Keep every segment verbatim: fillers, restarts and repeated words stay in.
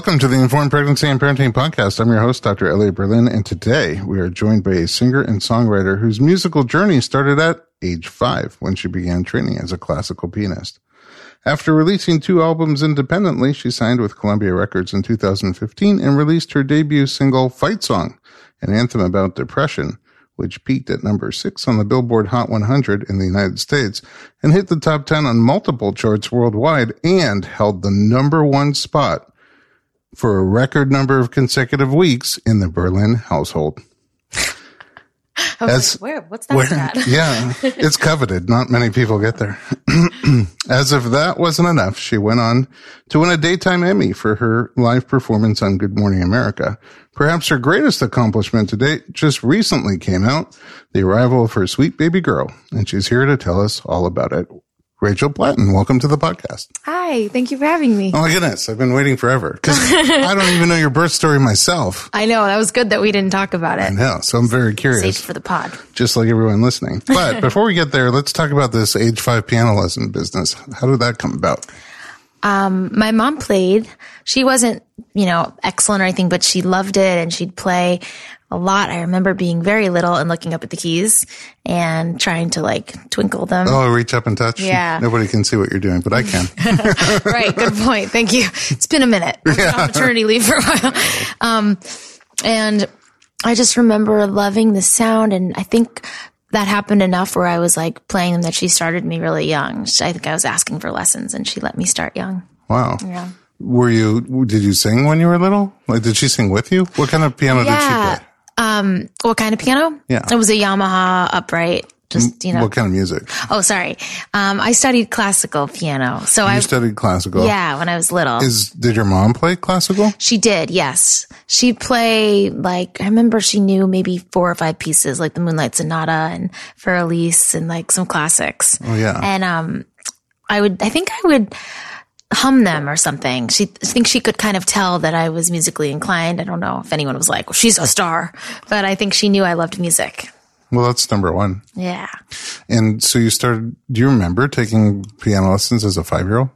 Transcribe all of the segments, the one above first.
Welcome to the Informed Pregnancy and Parenting Podcast. I'm your host, Doctor Elliot Berlin, and today we are joined by a singer and songwriter whose musical journey started at age five when she began training as a classical pianist. After releasing two albums independently, she signed with Columbia Records in two thousand fifteen and released her debut single, Fight Song, an anthem about depression, which peaked at number six on the Billboard Hot one hundred in the United States and hit the top ten on multiple charts worldwide and held the number one spot for a record number of consecutive weeks in the Berlin household. I was As, like, where? What's that where, at? Yeah, it's coveted. Not many people get there. As if that wasn't enough, she went on to win a Daytime Emmy for her live performance on Good Morning America. Perhaps her greatest accomplishment to date just recently came out, the arrival of her sweet baby girl, and she's here to tell us all about it. Rachel Platten, welcome to the podcast. Hi, thank you for having me. Oh my goodness, I've been waiting forever because I don't even know your birth story myself. I know, that was good that we didn't talk about it. I know, so I'm very curious. Saved for the pod. Just like everyone listening. But before we get there, let's talk about this age five piano lesson business. How did that come about? Um, my mom played. She wasn't, you know, excellent or anything, but she loved it and she'd play a lot. I remember being very little and looking up at the keys and trying to like twinkle them. Oh, reach up and touch? Yeah. Nobody can see what you're doing, but I can. Right. Good point. Thank you. It's been a minute. I've been on maternity leave for a while. Um, and I just remember loving the sound. And I think that happened enough where I was like playing them that she started me really young. I think I was asking for lessons and she let me start young. Wow. Yeah. Were you, did you sing when you were little? Like, did she sing with you? What kind of piano yeah. did she play? Um, what kind of piano? Yeah. It was a Yamaha upright. Just, you know. What kind of music? Oh, sorry. Um, I studied classical piano. So you I studied classical? Yeah, when I was little. Is, did your mom play classical? She did, yes. She'd play, like, I remember she knew maybe four or five pieces, like the Moonlight Sonata and For Elise and like some classics. Oh, yeah. And, um, I would, I think I would hum them or something. She, I think she could kind of tell that I was musically inclined. I don't know if anyone was like, well, she's a star, but I think she knew I loved music. Well, that's number one. Yeah. And so you started, do you remember taking piano lessons as a five-year-old?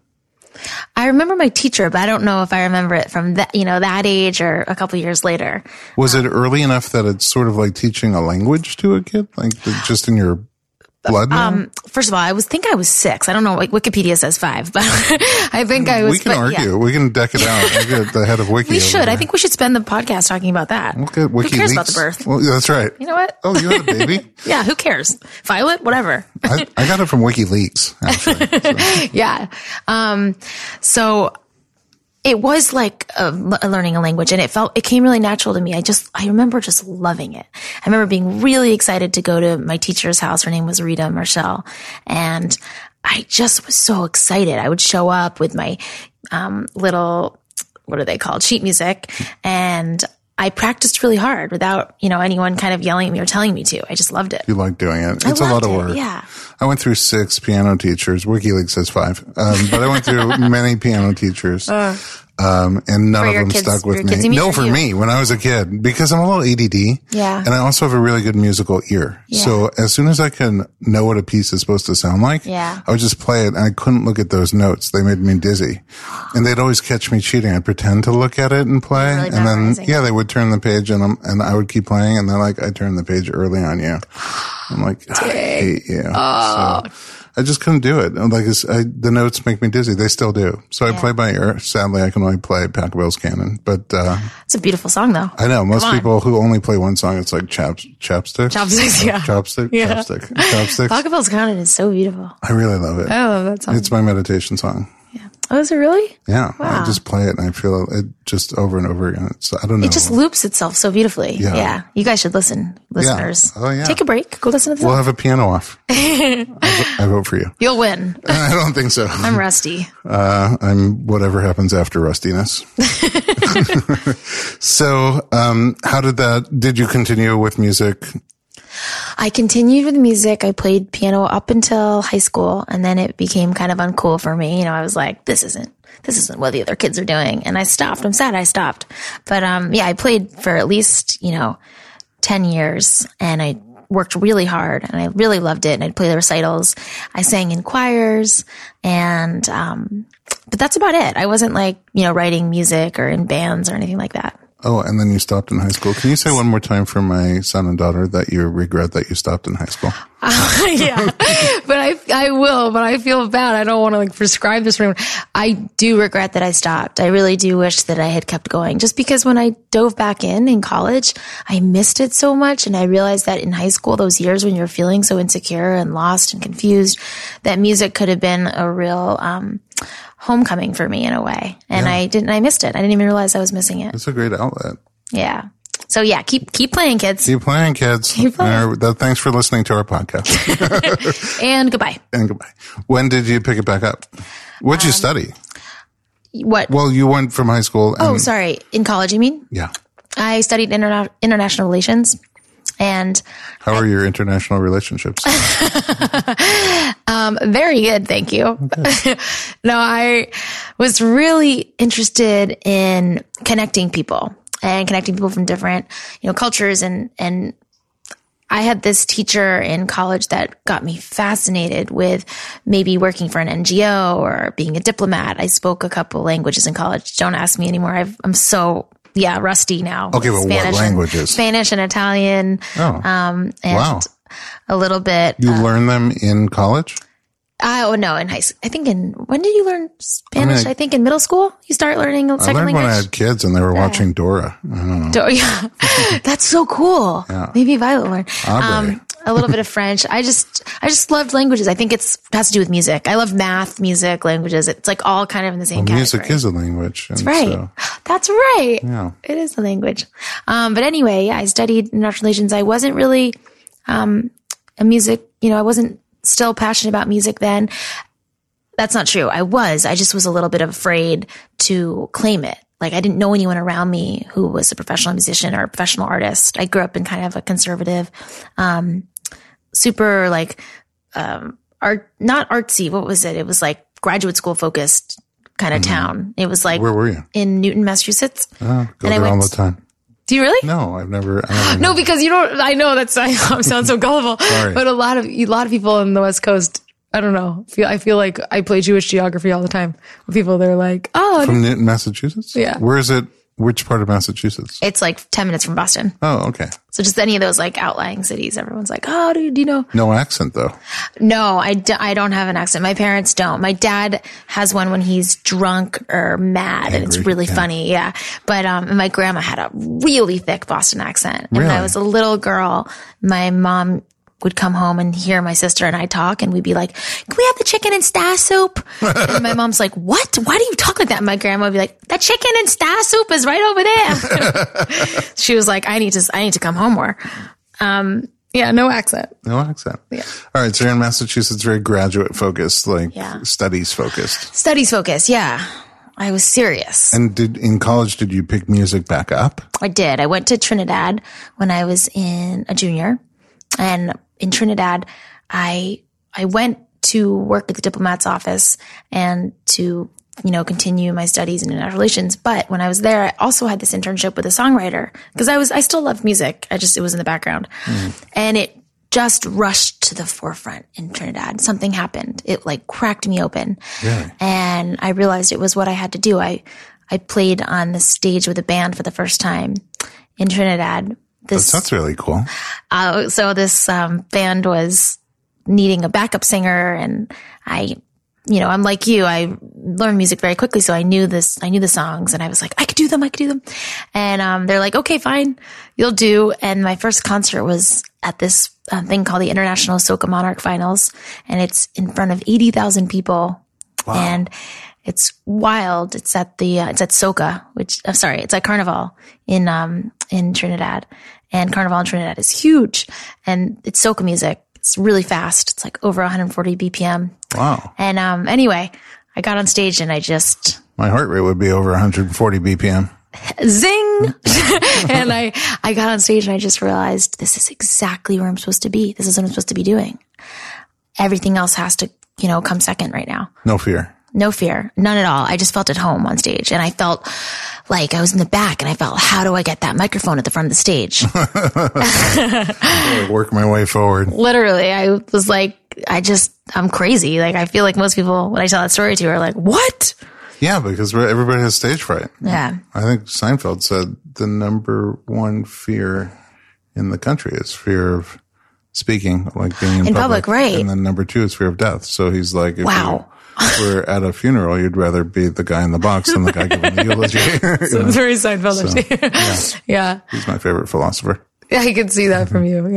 I remember my teacher, but I don't know if I remember it from that, you know, that age or a couple years later. Was it early enough that it's sort of like teaching a language to a kid? Like just in your blood now? Um, first of all, I was think I was six. I don't know. Like Wikipedia says five, but I think I was. We can but, argue. Yeah. We can deck it out. I get the head of Wiki. We should. There. I think we should spend the podcast talking about that. Look at WikiLeaks. Who cares about the birth? Well, yeah, that's right. You know what? Oh, you had a baby? Yeah. Who cares? Violet? Whatever. I, I got it from WikiLeaks, actually. So. Yeah. Um, so it was like a, a learning a language and it felt, it came really natural to me. I just, I remember just loving it. I remember being really excited to go to my teacher's house. Her name was Rita Marshall. And I just was so excited. I would show up with my, um, little, what are they called? Sheet music. And I practiced really hard without, you know, anyone kind of yelling at me or telling me to. I just loved it. You like doing it. I It's a lot of it, work. Yeah. I went through six piano teachers. WikiLeaks says five. Um, but I went through many piano teachers. Uh, um, and none of them kids, stuck with kids, me. me. No, for you? me, when I was a kid, because I'm a little A D D. Yeah. And I also have a really good musical ear. Yeah. So as soon as I can know what a piece is supposed to sound like, yeah. I would just play it and I couldn't look at those notes. They made me dizzy. And they'd always catch me cheating. I'd pretend to look at it and play. Really and then, memorizing. yeah, they would turn the page and, I'm, and I would keep playing. And they're like, I turned the page early on you. I'm like, I hate you. Oh. So I just couldn't do it. Like I, the notes make me dizzy. They still do. So yeah. I play by ear. Sadly, I can only play Pachelbel's Canon. But uh, it's a beautiful song, though. I know most people who only play one song, it's like chap, chapsticks. Chopsticks, yeah. Chopstick, yeah. chopstick, chopsticks. Pachelbel's Canon is so beautiful. I really love it. I love that song. It's my meditation song. Yeah. Oh, is it really? Yeah. Wow. I just play it and I feel it just over and over again. It's, I don't know. It just loops itself so beautifully. Yeah. yeah. You guys should listen, listeners. Yeah. Oh, yeah. Take a break. Go listen to the We'll song. have a piano off. I, I vote for you. You'll win. I don't think so. I'm rusty. Uh, I'm whatever happens after rustiness. So, um, how did that, did you continue with music? I continued with music. I played piano up until high school, and then it became kind of uncool for me. You know, I was like, this isn't, this isn't what the other kids are doing. And I stopped. I'm sad I stopped. But, um, yeah, I played for at least, you know, ten years, and I worked really hard and I really loved it. And I'd play the recitals. I sang in choirs and, um, but that's about it. I wasn't like, you know, writing music or in bands or anything like that. Oh, and then you stopped in high school. Can you say one more time for my son and daughter that you regret that you stopped in high school? Uh, yeah, but I, I will, but I feel bad. I don't want to like prescribe this for anyone. I do regret that I stopped. I really do wish that I had kept going just because when I dove back in in college, I missed it so much. And I realized that in high school, those years when you're feeling so insecure and lost and confused, that music could have been a real, um, homecoming for me in a way. And yeah. I didn't, I missed it. I didn't even realize I was missing it. It's a great outlet. Yeah. So yeah, keep, keep playing, kids. Keep playing, kids. Keep playing. Uh, thanks for listening to our podcast. And goodbye. And goodbye. When did you pick it back up? What'd um, you study? What? Well, you went from high school. And, oh, sorry. In college, you mean? Yeah. I studied interna- international relations. And how are I, your international relationships? um, very good. Thank you. Okay. No, I was really interested in connecting people and connecting people from different, you know, cultures. And, and I had this teacher in college that got me fascinated with maybe working for an N G O or being a diplomat. I spoke a couple languages in college. Don't ask me anymore. I've, I'm so Yeah, rusty now. Okay, but Spanish what languages? And, Spanish and Italian. Oh, um, and wow. a little bit. You uh, learned them in college? Uh, oh, no, in high school. I think in, when did you learn Spanish? I, mean, I, I think in middle school. You start learning a second I learned language. when I had kids and they were yeah. watching Dora. I don't know. Do- yeah. That's so cool. Yeah. Maybe Violet learned. Um, a little bit of French. I just, I just loved languages. I think it's, it has to do with music. I love math, music, languages. It's like all kind of in the same well, category. Music is a language. That's right. So. That's right. Yeah. It is a language. Um, but anyway, I studied international relations. I wasn't really, um, a music, you know, I wasn't still passionate about music then. That's not true. I was, I just was a little bit afraid to claim it. Like I didn't know anyone around me who was a professional musician or a professional artist. I grew up in kind of a conservative, um, super like, um, art, not artsy. What was it? It was like graduate school focused kind of mm-hmm. town. It was like, where were you? In Newton, Massachusetts. Oh, go and there I went, all the time. Do you really? No, I've never. I never no, because you don't, I know that's, I sound so gullible, Sorry. But a lot of, a lot of people in the West Coast, I don't know. Feel I feel like I play Jewish geography all the time. With people, they're like, "Oh, from Newton, Massachusetts." Yeah. Where is it? Which part of Massachusetts? It's like ten minutes from Boston. Oh, okay. So just any of those like outlying cities, everyone's like, "Oh, dude, do you know?" No accent though. No, I, d- I don't have an accent. My parents don't. My dad has one when he's drunk or mad, Angry. And it's really yeah. funny. Yeah, but um, and my grandma had a really thick Boston accent. And really? when I was a little girl, my mom would come home and hear my sister and I talk and we'd be like, can we have the chicken and star soup? And my mom's like, what? Why do you talk like that? And my grandma would be like, that chicken and star soup is right over there. She was like, I need to, I need to come home more. Um, yeah, no accent. No accent. Yeah. All right. So you're in Massachusetts, very graduate focused, like yeah. studies focused. Studies focused. Yeah. I was serious. And did, in college, did you pick music back up? I did. I went to Trinidad when I was in a junior. And in Trinidad, I, I went to work at the diplomat's office and to, you know, continue my studies in international relations. But when I was there, I also had this internship with a songwriter because I was, I still loved music. I just, it was in the background mm. and it just rushed to the forefront in Trinidad. Something happened. It like cracked me open. Really? And I realized it was what I had to do. I, I played on the stage with a band for the first time in Trinidad. This, that's really cool. Uh, so this, um, band was needing a backup singer and I, you know, I'm like you, I learned music very quickly. So I knew this, I knew the songs and I was like, I could do them. I could do them. And, um, they're like, okay, fine, you'll do. And my first concert was at this uh, thing called the International Soca Monarch Finals. And it's in front of eighty thousand people. Wow. And it's wild. It's at the, uh, it's at Soca, which, I'm uh, sorry, it's at Carnival in, um, in Trinidad. And Carnival in Trinidad is huge. And it's soca music. It's really fast. It's like over one hundred forty B P M. Wow. And, um, anyway, I got on stage and I just. My heart rate would be over one hundred forty B P M. Zing! And I, I got on stage and I just realized this is exactly where I'm supposed to be. This is what I'm supposed to be doing. Everything else has to, you know, come second right now. No fear. No fear. None at all. I just felt at home on stage. And I felt like I was in the back and I felt, how do I get that microphone at the front of the stage? I work my way forward. Literally. I was like, I just, I'm crazy. Like, I feel like most people, when I tell that story to, are like, what? Yeah, because we're, everybody has stage fright. Yeah. I think Seinfeld said the number one fear in the country is fear of speaking, like being in, in public. public, right? And then number two is fear of death. So he's like, if wow. you were at a funeral, you'd rather be the guy in the box than the guy giving the eulogy. So it's very Seinfeld. So, yeah. Yeah. He's my favorite philosopher. Yeah, I can see that from you.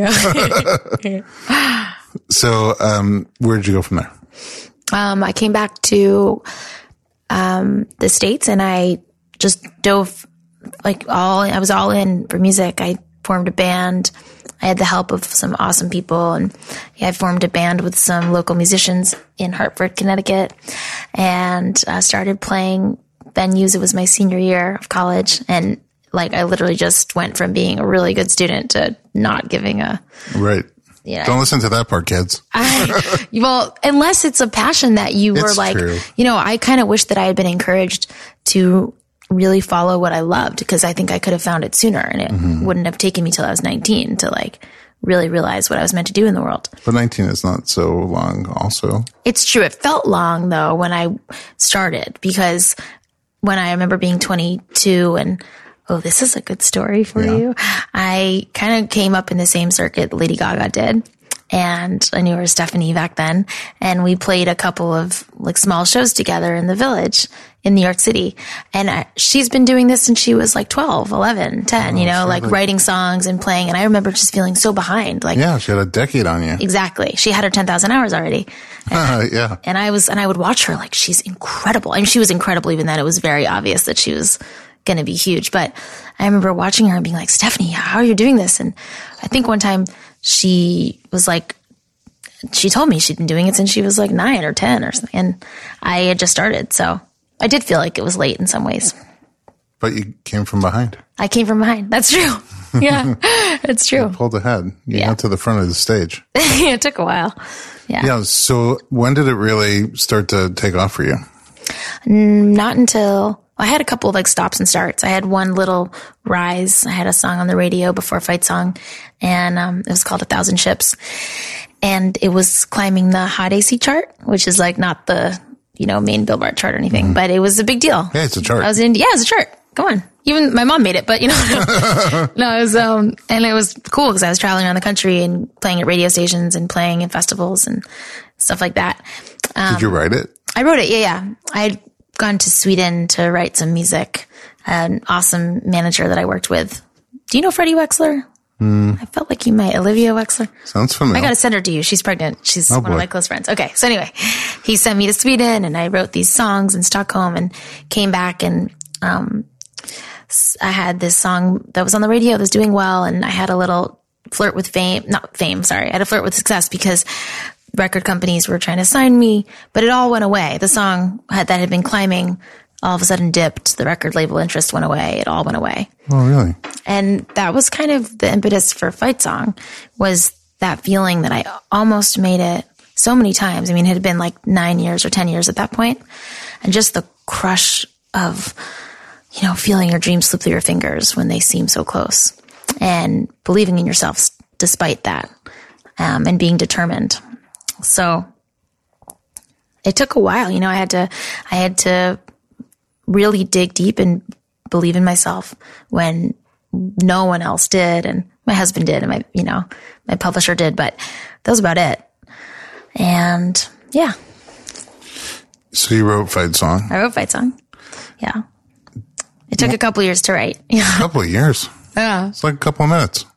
Yeah. So, um, where did you go from there? Um, I came back to um, the States and I just dove like all, I was all in for music. I formed a band. I had the help of some awesome people, and yeah, I formed a band with some local musicians in Hartford, Connecticut, and I started playing venues. It was my senior year of college, and like I literally just went from being a really good student to not giving a right. You know, don't listen to that part, kids. I, well, unless it's a passion that you were it's like, true. you know, I kind of wish that I had been encouraged to really follow what I loved, because I think I could have found it sooner, and it mm-hmm. wouldn't have taken me till I was nineteen to like really realize what I was meant to do in the world. But nineteen is not so long also. It's true. It felt long though when I started, because when I remember being twenty-two and, oh, this is a good story for yeah. you. I kind of came up in the same circuit Lady Gaga did. And I knew her as Stephanie back then. And we played a couple of like small shows together in the Village in New York City. And I, she's been doing this since she was like twelve, eleven, ten, oh, you know, sure, like, like writing songs and playing. And I remember just feeling so behind. Like, yeah, she had a decade on you. Exactly. She had her ten thousand hours already. And, yeah. And I was, and I would watch her like, she's incredible. I mean, she was incredible even then. It was very obvious that she was going to be huge. But I remember watching her and being like, Stephanie, how are you doing this? And I think one time she was like, she told me she'd been doing it since she was like nine or ten or something. And I had just started. So I did feel like it was late in some ways. But you came from behind. I came from behind. That's true. Yeah, it's true. You pulled ahead. You yeah. got to the front of the stage. It took a while. Yeah. Yeah. So when did it really start to take off for you? Not until I had a couple of like stops and starts. I had one little rise. I had a song on the radio before Fight Song, and um, it was called A Thousand Ships. And it was climbing the Hot A C chart, which is like not the, you know, main Billboard chart or anything, mm-hmm. but it was a big deal. Yeah, it's a chart. I was in, yeah, it's a chart. Come on. Even my mom made it, but you know, no, no it was, um, and it was cool because I was traveling around the country and playing at radio stations and playing in festivals and stuff like that. Um, Did you write it? I wrote it. Yeah. Yeah. I'd gone to Sweden to write some music. An awesome manager that I worked with. Do you know Freddie Wexler? Mm. I felt like you might. Olivia Wexler. Sounds familiar. I got to send her to you. She's pregnant. She's oh, one boy. of my close friends. Okay. So anyway, he sent me to Sweden and I wrote these songs in Stockholm and came back and, um, I had this song that was on the radio that was doing well. And I had a little flirt with fame, not fame, sorry. I had a flirt with success because record companies were trying to sign me, but it all went away. The song had, that had been climbing all of a sudden dipped. The record label interest went away. It all went away. Oh, really? And that was kind of the impetus for Fight Song, was that feeling that I almost made it so many times. I mean, it had been like nine years or ten years at that point. And just the crush of, you know, feeling your dreams slip through your fingers when they seem so close and believing in yourself despite that, um, and being determined. So it took a while. You know, I had to, I had to really dig deep and believe in myself when no one else did. And my husband did, and my, you know, my publisher did, but that was about it. And yeah. So you wrote Fight Song. I wrote Fight Song. Yeah. It took well, a couple years to write. Yeah. A couple of years. Yeah. It's like a couple of minutes.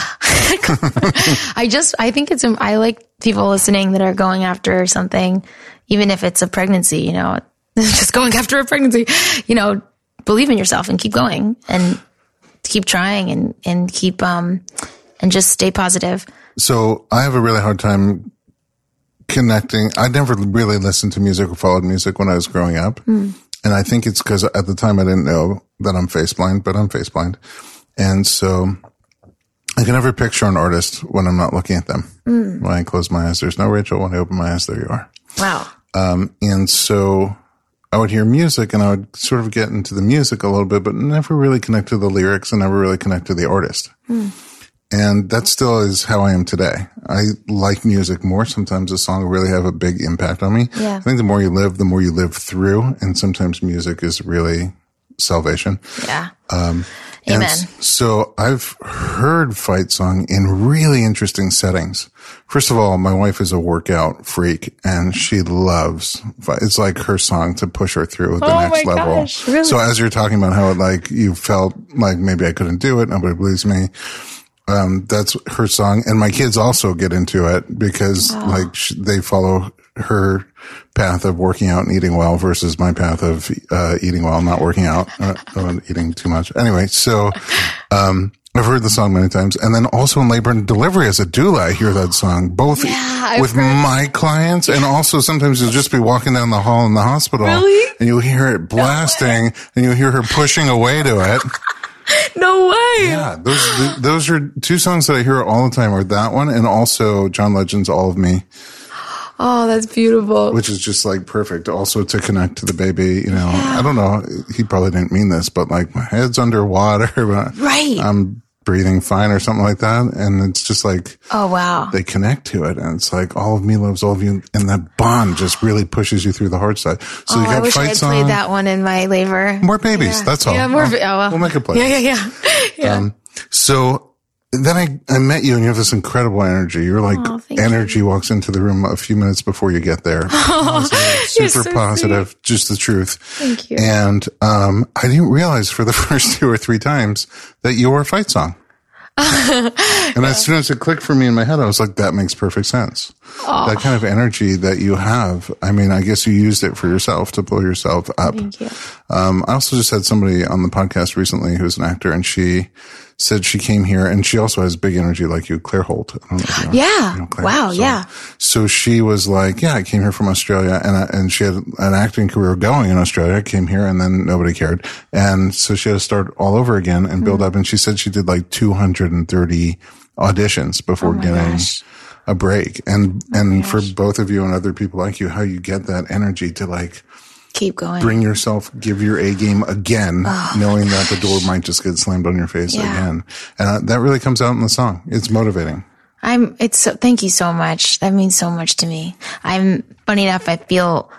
I just, I think it's, I like people listening that are going after something, even if it's a pregnancy, you know, just going after a pregnancy, you know, believe in yourself and keep going and keep trying and, and keep, um, and just stay positive. So I have a really hard time connecting. I never really listened to music or followed music when I was growing up. Mm. And I think it's because at the time I didn't know that I'm face blind, but I'm face blind. And so I can never picture an artist when I'm not looking at them. Mm. When I close my eyes, there's no Rachel. When I open my eyes, there you are. Wow. Um, and so I would hear music and I would sort of get into the music a little bit, but never really connect to the lyrics and never really connect to the artist. Mm. And that still is how I am today. I like music more. Sometimes a song will really have a big impact on me. Yeah. I think the more you live, the more you live through. And sometimes music is really salvation. Yeah. Um, Amen. And so I've heard Fight Song in really interesting settings. First of all, my wife is a workout freak and she loves, it's like her song to push her through the oh next my level. Gosh, really? So as you're talking about how it like you felt like maybe I couldn't do it, nobody believes me. Um, that's her song. And my kids also get into it because oh. like sh- they follow her path of working out and eating well versus my path of, uh, eating well, not working out, uh, eating too much. Anyway, so, um, I've heard the song many times. And then also in labor and delivery as a doula, I hear that song, both yeah, with heard- my clients and also sometimes you'll just be walking down the hall in the hospital really? and you'll hear it blasting no and you'll hear her pushing away to it. No way. Yeah, those those are two songs that I hear all the time. Are that one and also John Legend's "All of Me." Oh, that's beautiful. Which is just like perfect. Also to connect to the baby. You know, yeah. I don't know. He probably didn't mean this, but like my head's underwater, but right? I'm breathing fine or something like that, and it's just like oh wow, they connect to it, and it's like all of me loves all of you, and that bond just really pushes you through the hard side. So oh, you got I wish Fight I had Song. played that one in my labor. More babies. Yeah. That's all. Yeah, more. Oh, oh, well. We'll make a play. Yeah, yeah, yeah. yeah. Um, so. Then I, I met you and you have this incredible energy. You're like, oh, energy you. walks into the room a few minutes before you get there. Oh, super so positive, sweet. Just the truth. Thank you. And, um, I didn't realize for the first two or three times that you were a Fight Song. And yeah. as soon as it clicked for me in my head, I was like, that makes perfect sense. Oh. That kind of energy that you have. I mean, I guess you used it for yourself to pull yourself up. Thank you. Um, I also just had somebody on the podcast recently who's an actor and she said she came here and she also has big energy like you, Claire Holt. I don't know if you know, yeah. you know Claire. Wow. So, yeah. So she was like, yeah, I came here from Australia and, I, and she had an acting career going in Australia. I came here and then nobody cared. And so she had to start all over again and build mm-hmm. up. And she said she did like two hundred thirty auditions before oh getting gosh. a break. And, oh and for both of you and other people like you, how you get that energy to like, keep going. Bring yourself, give your A game again, oh, knowing that the door might just get slammed on your face yeah. again. And uh, that really comes out in the song. It's motivating. I'm, it's so, thank you so much. That means so much to me. I'm, funny enough, I feel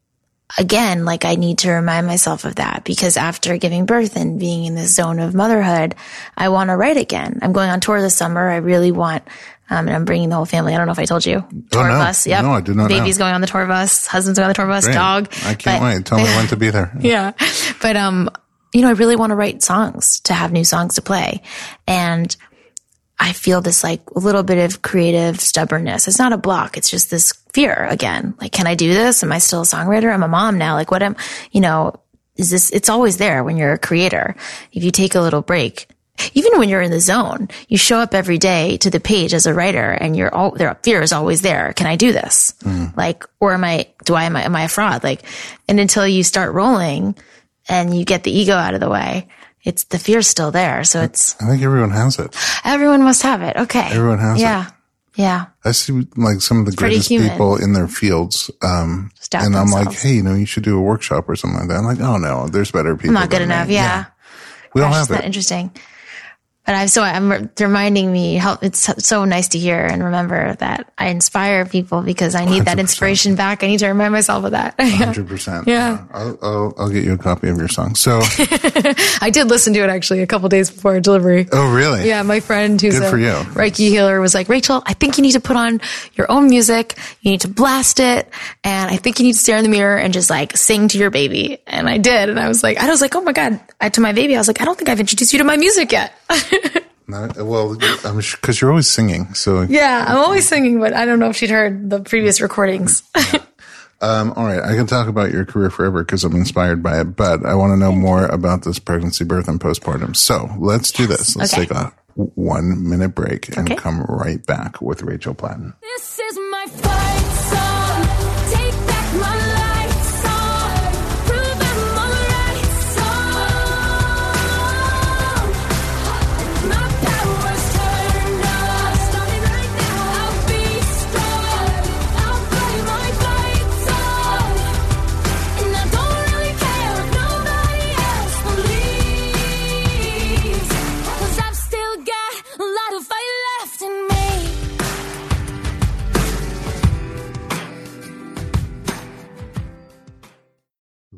again, like I need to remind myself of that because after giving birth and being in this zone of motherhood, I want to write again. I'm going on tour this summer. I really want, Um, and I'm bringing the whole family. I don't know if I told you. Tour oh, no. bus. Yep. No, I did not Baby's know. going on the tour bus. Husband's going on the tour bus. Great. Dog. I can't but, wait. Tell me when to be there. Yeah. But, um, you know, I really want to write songs, to have new songs to play. And I feel this like a little bit of creative stubbornness. It's not a block. It's just this fear again. Like, can I do this? Am I still a songwriter? I'm a mom now. Like what am, you know, is this, it's always there when you're a creator. If you take a little break, even when you're in the zone, you show up every day to the page as a writer and you're all, their fear is always there. Can I do this? Mm. Like, or am I, do I, am I, am I a fraud? Like, and until you start rolling and you get the ego out of the way, it's, the fear's still there. So it's, I think everyone has it. Everyone must have it. Okay. Everyone has yeah. it. Yeah. I see like some of the greatest people in their fields. Um, Stop and I'm themselves. like, hey, you know, you should do a workshop or something like that. I'm like, oh no, there's better people. I'm not good enough. Me. Yeah. yeah. We don't Gosh, have isn't it. that interesting. But I'm so, I'm reminding me how it's so nice to hear and remember that I inspire people because I need one hundred percent that inspiration back. I need to remind myself of that. one hundred percent. Yeah. I'll, I'll, I'll get you a copy of your song. So I did listen to it actually a couple days before delivery. Oh, really? Yeah. My friend who's Good a for you. Reiki healer was like, Rachel, I think you need to put on your own music. You need to blast it. And I think you need to stare in the mirror and just like sing to your baby. And I did. And I was like, I was like, oh my God, I, to my baby, I was like, I don't think I've introduced you to my music yet. Not, well, I'm because you're always singing. So yeah, I'm always singing, but I don't know if she'd heard the previous recordings. Yeah. Um, all right. I can talk about your career forever because I'm inspired by it, but I want to know more about this pregnancy, birth, and postpartum. So let's do this. Let's okay. take a one minute break and okay. come right back with Rachel Platten. This is my fight song. Take back my life song. Prove I'm alright song. My power's turned on. Starting right now. I'll be strong. I'll play my fight song. And I don't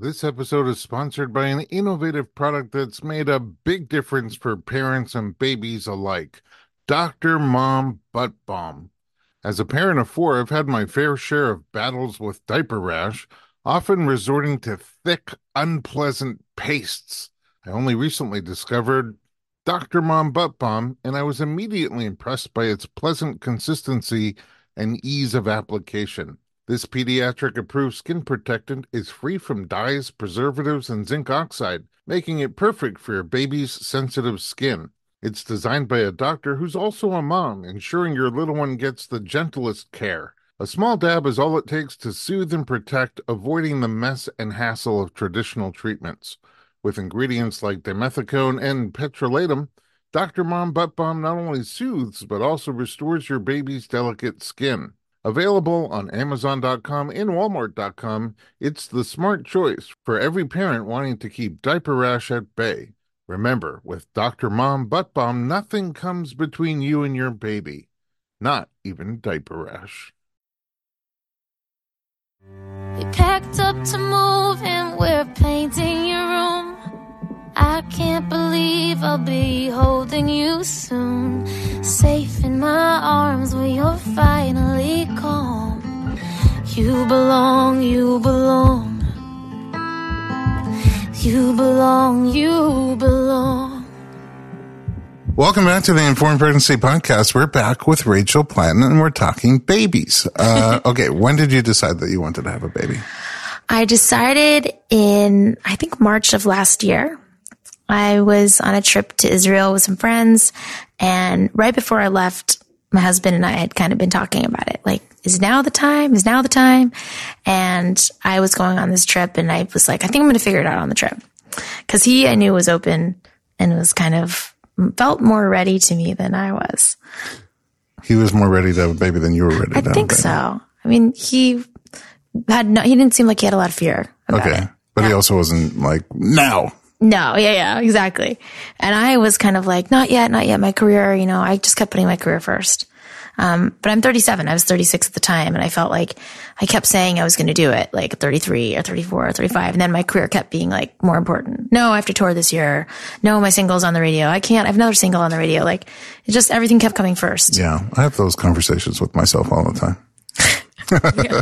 This episode is sponsored by an innovative product that's made a big difference for parents and babies alike. Doctor Mom Butt Balm. As a parent of four, I've had my fair share of battles with diaper rash, often resorting to thick, unpleasant pastes. I only recently discovered Doctor Mom Butt Balm, and I was immediately impressed by its pleasant consistency and ease of application. This pediatric-approved skin protectant is free from dyes, preservatives, and zinc oxide, making it perfect for your baby's sensitive skin. It's designed by a doctor who's also a mom, ensuring your little one gets the gentlest care. A small dab is all it takes to soothe and protect, avoiding the mess and hassle of traditional treatments. With ingredients like dimethicone and petrolatum, Doctor Mom Butt Balm not only soothes, but also restores your baby's delicate skin. Available on Amazon dot com and Walmart dot com, it's the smart choice for every parent wanting to keep diaper rash at bay. Remember, with Doctor Mom Butt Balm, nothing comes between you and your baby. Not even diaper rash. We packed up to move and we're painting your room. I can't believe I'll be holding you soon. Safe in my arms where you're finally calm. You belong, you belong. You belong, you belong. Welcome back to the Informed Pregnancy Podcast. We're back with Rachel Platten, and we're talking babies. Uh, okay, when did you decide that you wanted to have a baby? I decided in, I think, March of last year. I was on a trip to Israel with some friends, and right before I left, my husband and I had kind of been talking about it. Like, is now the time? Is now the time? And I was going on this trip, and I was like, I think I'm going to figure it out on the trip. Because he, I knew, was open and was kind of, felt more ready to me than I was. He was more ready to have a baby than you were ready to I have a baby. think so. I mean, he had no, he didn't seem like he had a lot of fear about Okay. it. But he Yeah. also wasn't like, now. No, yeah, yeah, exactly. And I was kind of like, not yet, not yet. My career, you know, I just kept putting my career first. Um, but I'm thirty-seven. I was thirty-six at the time. And I felt like I kept saying I was going to do it, like thirty-three or thirty-four or thirty-five. And then my career kept being like more important. No, I have to tour this year. No, my single's on the radio. I can't, I have another single on the radio. Like it just, everything kept coming first. Yeah. I have those conversations with myself all the time.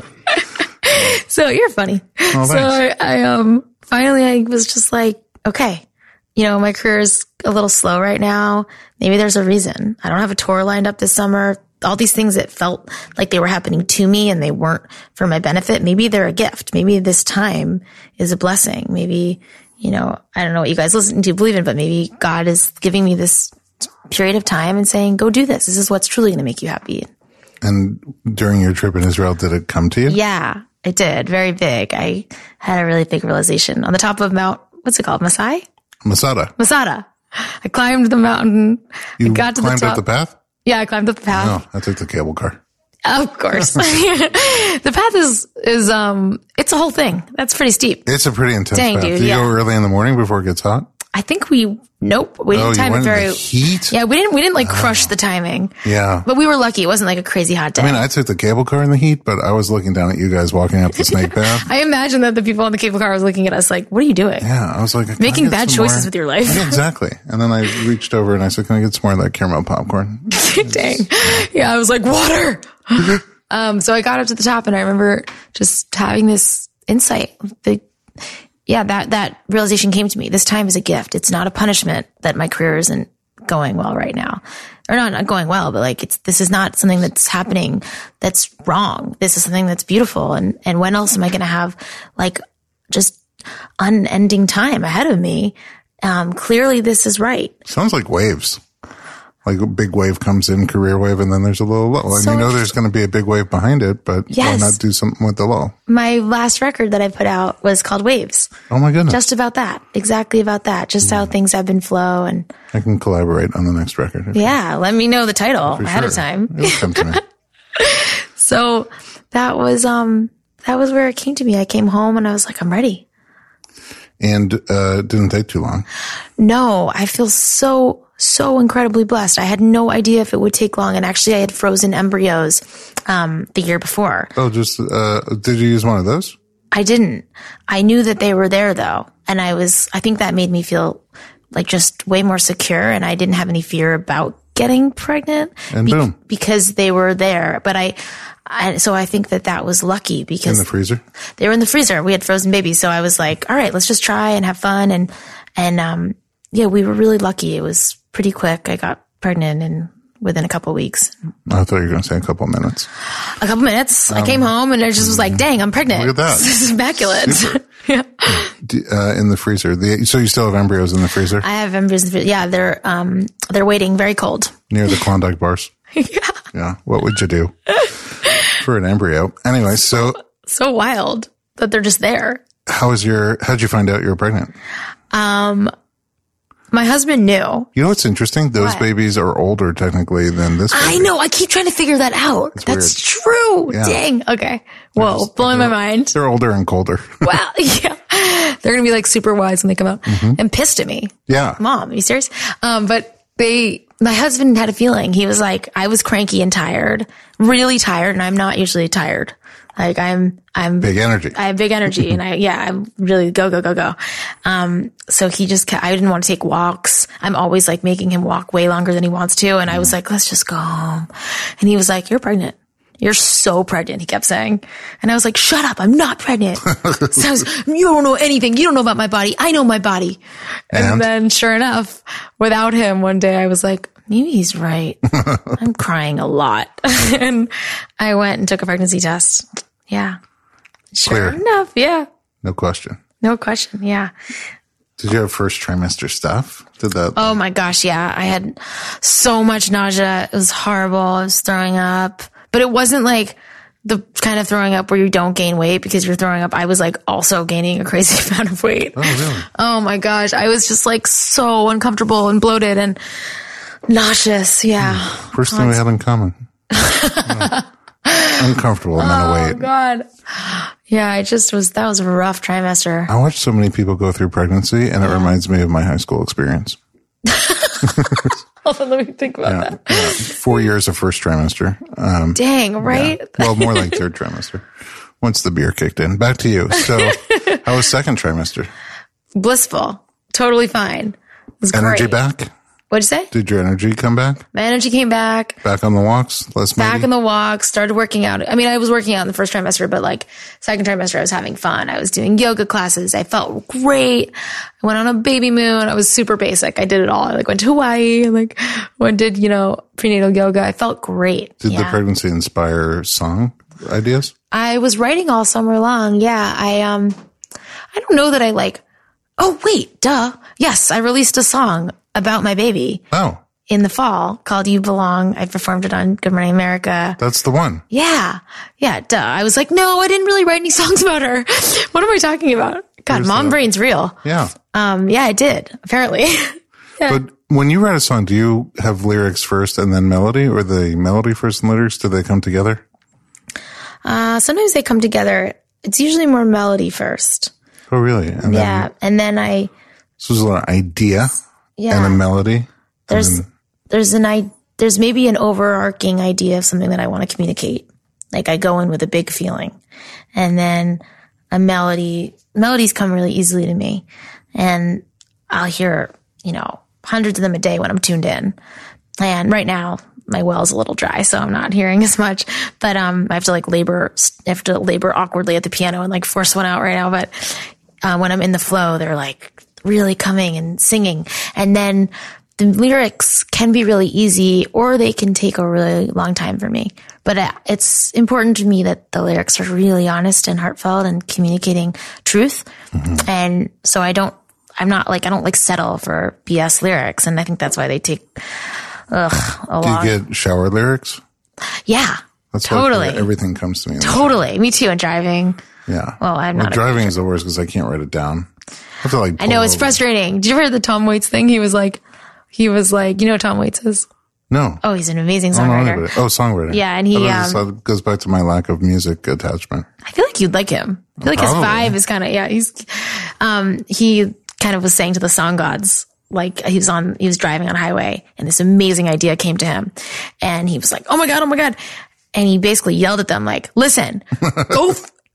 So you're funny. Oh, so thanks. I, I, um, finally I was just like, okay, you know, my career is a little slow right now. Maybe there's a reason. I don't have a tour lined up this summer. All these things that felt like they were happening to me and they weren't for my benefit. Maybe they're a gift. Maybe this time is a blessing. Maybe, you know, I don't know what you guys listen to believe in, but maybe God is giving me this period of time and saying, go do this. This is what's truly going to make you happy. And during your trip in Israel, did it come to you? Yeah, it did. Very big. I had a really big realization on the top of Mount, what's it called? Masai? Masada. Masada. I climbed the mountain. You I got to climbed the up top. the path? Yeah, I climbed up the path. No, I took the cable car. Of course. The path is, is, um, it's a whole thing. That's pretty steep. It's a pretty intense Dang, path. dude, Do you yeah. go early in the morning before it gets hot? I think we, nope, we Oh, didn't you time it went in very, the heat? yeah, we didn't, we didn't like crush the timing, Yeah. but we were lucky. It wasn't like a crazy hot day. I mean, I took the cable car in the heat, but I was looking down at you guys walking up the snake path. I imagine that the people on the cable car was looking at us like, what are you doing? Yeah, I was like, can I Making get bad some choices more? with your life. Yeah, exactly. And then I reached over and I said, can I get some more of that caramel popcorn? Dang. Yeah, I was like, water. um, so I got up to the top and I remember just having this insight. The, yeah, that, that realization came to me. This time is a gift. It's not a punishment that my career isn't going well right now. Or not, not going well, but like it's, this is not something that's happening that's wrong. This is something that's beautiful. And, and when else am I going to have like just unending time ahead of me? Um, clearly this is right. Sounds like waves. Like a big wave comes in, career wave, and then there's a little lull. And So you know it's- there's going to be a big wave behind it, but Yes. why not do something with the lull? My last record that I put out was called Waves. Oh my goodness. Just about that. Exactly about that. Just how things ebb and flow. And I can collaborate on the next record. yeah, let me know the title For ahead of sure. time. It'll come to me. So that was, um, that was where it came to me. I came home and I was like, I'm ready. And uh didn't take too long. No, I feel so, so incredibly blessed. I had no idea if it would take long. And actually I had frozen embryos, um, the year before. Oh, just, uh, did you use one of those? I didn't. I knew that they were there though. And I was, I think that made me feel like just way more secure, and I didn't have any fear about getting pregnant. And be- boom. Because they were there. But I, I, so I think that that was lucky because in the freezer. They were in the freezer. We had frozen babies. So I was like, all right, let's just try and have fun. And, and, um, yeah, we were really lucky. It was pretty quick. I got pregnant and within a couple of weeks. I thought you were going to say a couple of minutes. A couple minutes. Um, I came home and I just was like, dang, I'm pregnant. Look at that. This is immaculate. Yeah. Uh, in the freezer. The, so you still have embryos in the freezer? I have embryos in the freezer. Yeah, they're, um, they're waiting very cold. Near the Klondike bars? Yeah. Yeah. What would you do for an embryo? Anyway, so. So wild that they're just there. How was your, how'd you find out you were pregnant? Um, my husband knew. You know what's interesting? Those what? babies are older technically than this baby. I know. I keep trying to figure that out. That's, That's true. Yeah. Dang. Okay. Whoa. Just, blowing my mind. They're older and colder. Wow. Yeah. They're going to be like super wise when they come out mm-hmm. and pissed at me. Yeah. Mom, are you serious? Um, but they, my husband had a feeling. He was like, I was cranky and tired, really tired. And I'm not usually tired. Like I'm, I'm big energy. I have big energy and I, yeah, I'm really go, go, go, go. Um, so he just, kept, I didn't want to take walks. I'm always like making him walk way longer than he wants to. And I was like, let's just go home. And he was like, you're pregnant. You're so pregnant. He kept saying. And I was like, shut up. I'm not pregnant. So I was, you don't know anything. You don't know about my body. I know my body. And, and then sure enough, without him one day, I was like, maybe he's right. I'm crying a lot. And I went and took a pregnancy test. Yeah. Sure Clear. enough. Yeah. No question. No question. Yeah. Did you have first trimester stuff? Did that? Oh my gosh. Yeah. I had so much nausea. It was horrible. I was throwing up, but it wasn't like the kind of throwing up where you don't gain weight because you're throwing up. I was like also gaining a crazy amount of weight. Oh, really? Oh my gosh. I was just like so uncomfortable and bloated and nauseous. Yeah. First thing we have in common. Yeah. Uncomfortable amount of weight. Oh God. Yeah, I just was, that was a rough trimester. I watch so many people go through pregnancy and it yeah. reminds me of my high school experience. Hold on, let me think about yeah, that. Yeah. Four years of first trimester. Um, Dang, right? Yeah. Well, more like third trimester. Once the beer kicked in. Back to you. So how was second trimester? Blissful. Totally fine. It was Energy great. back? What'd you say? Did your energy come back? My energy came back. Back on the walks? Less Back maybe? on the walks. Started working out. I mean, I was working out in the first trimester, but like second trimester, I was having fun. I was doing yoga classes. I felt great. I went on a baby moon. I was super basic. I did it all. I like went to Hawaii and like went did, you know, prenatal yoga. I felt great. Did yeah. the pregnancy inspire song ideas? I was writing all summer long. Yeah. I, um, I don't know that I like, oh wait, duh. Yes. I released a song about my baby. Oh. In the fall called You Belong. I performed it on Good Morning America. That's the one. Yeah. Yeah. Duh. I was like, no, I didn't really write any songs about her. What am I talking about? God, Here's mom the, brain's real. Yeah. Um, yeah, I did, apparently. Yeah. But when you write a song, do you have lyrics first and then melody, or the melody first and lyrics? Do they come together? Uh, sometimes they come together. It's usually more melody first. Oh, really? And yeah. Then, and then I. So there's an idea yeah. and a melody. There's, then, there's an I, there's maybe an overarching idea of something that I want to communicate. Like I go in with a big feeling, and then a melody, melodies come really easily to me, and I'll hear, you know, hundreds of them a day when I'm tuned in. And right now my well's a little dry, so I'm not hearing as much, but, um, I have to like labor, I have to labor awkwardly at the piano and like force one out right now. But, uh, when I'm in the flow, they're like really coming and singing. And then the lyrics can be really easy, or they can take a really long time for me. But it's important to me that the lyrics are really honest and heartfelt and communicating truth. Mm-hmm. And so I don't, I'm not like, I don't like settle for B S lyrics. And I think that's why they take, ugh, a Do long. you get shower lyrics? Yeah. That's totally. Why everything comes to me. Totally. Me too. And driving. Yeah. Well, I'm well, not. Driving is the worst because I can't write it down. I have to like. I know it's over. Frustrating. Did you ever hear the Tom Waits thing? He was like, he was like, you know, who Tom Waits is. No. Oh, he's an amazing songwriter. songwriter. Oh, songwriter. Yeah, and he um, that goes back to my lack of music attachment. I feel like you'd like him. I feel like Probably. His vibe is kind of yeah. He's um he kind of was saying to the song gods, like he was on he was driving on a highway and this amazing idea came to him, and he was like, oh my god, oh my god, and he basically yelled at them like, listen, go.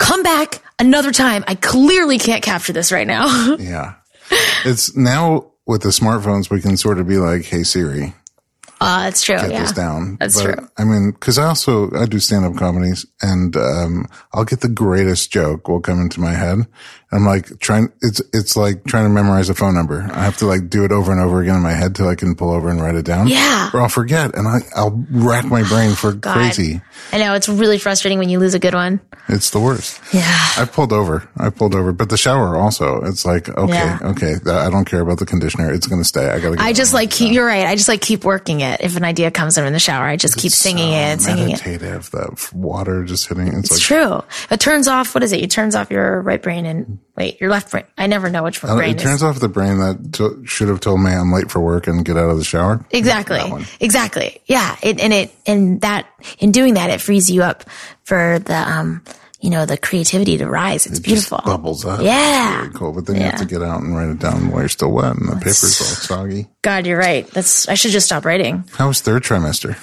come back another time. I clearly can't capture this right now. Yeah. It's now with the smartphones, we can sort of be like, hey, Siri. Uh, that's true. Get yeah. this down. That's but, true. I mean, cause I also, I do stand up comedies and, um, I'll get the greatest joke will come into my head. I'm like trying, it's, it's like trying to memorize a phone number. I have to like do it over and over again in my head till I can pull over and write it down. Yeah. Or I'll forget and I, I'll rack my brain for God. crazy. I know it's really frustrating when you lose a good one. It's the worst. Yeah. I pulled over. I pulled over, but the shower also, it's like, okay, Yeah. okay. I don't care about the conditioner. It's going to stay. I gotta get I just like keep, you're right. I just like keep working it. If an idea comes in the shower, I just keep singing so it and singing it. meditative, the water just hitting. It's, It's like, true. It turns off, what is it? It turns off your right brain and wait, your left brain. I never know which Uh, brain it turns is. off the brain that t- should have told me I'm late for work and get out of the shower. Exactly. That one. Exactly. Yeah. It, and it, and that, in doing that, it frees you up for the, um, you know, the creativity to rise. It's It beautiful. just bubbles up. Yeah. It's really cool. But then you have Yeah. to get out and write it down while you're still wet and the paper's all soggy. God, you're right. That's, I should just stop writing. How was third trimester?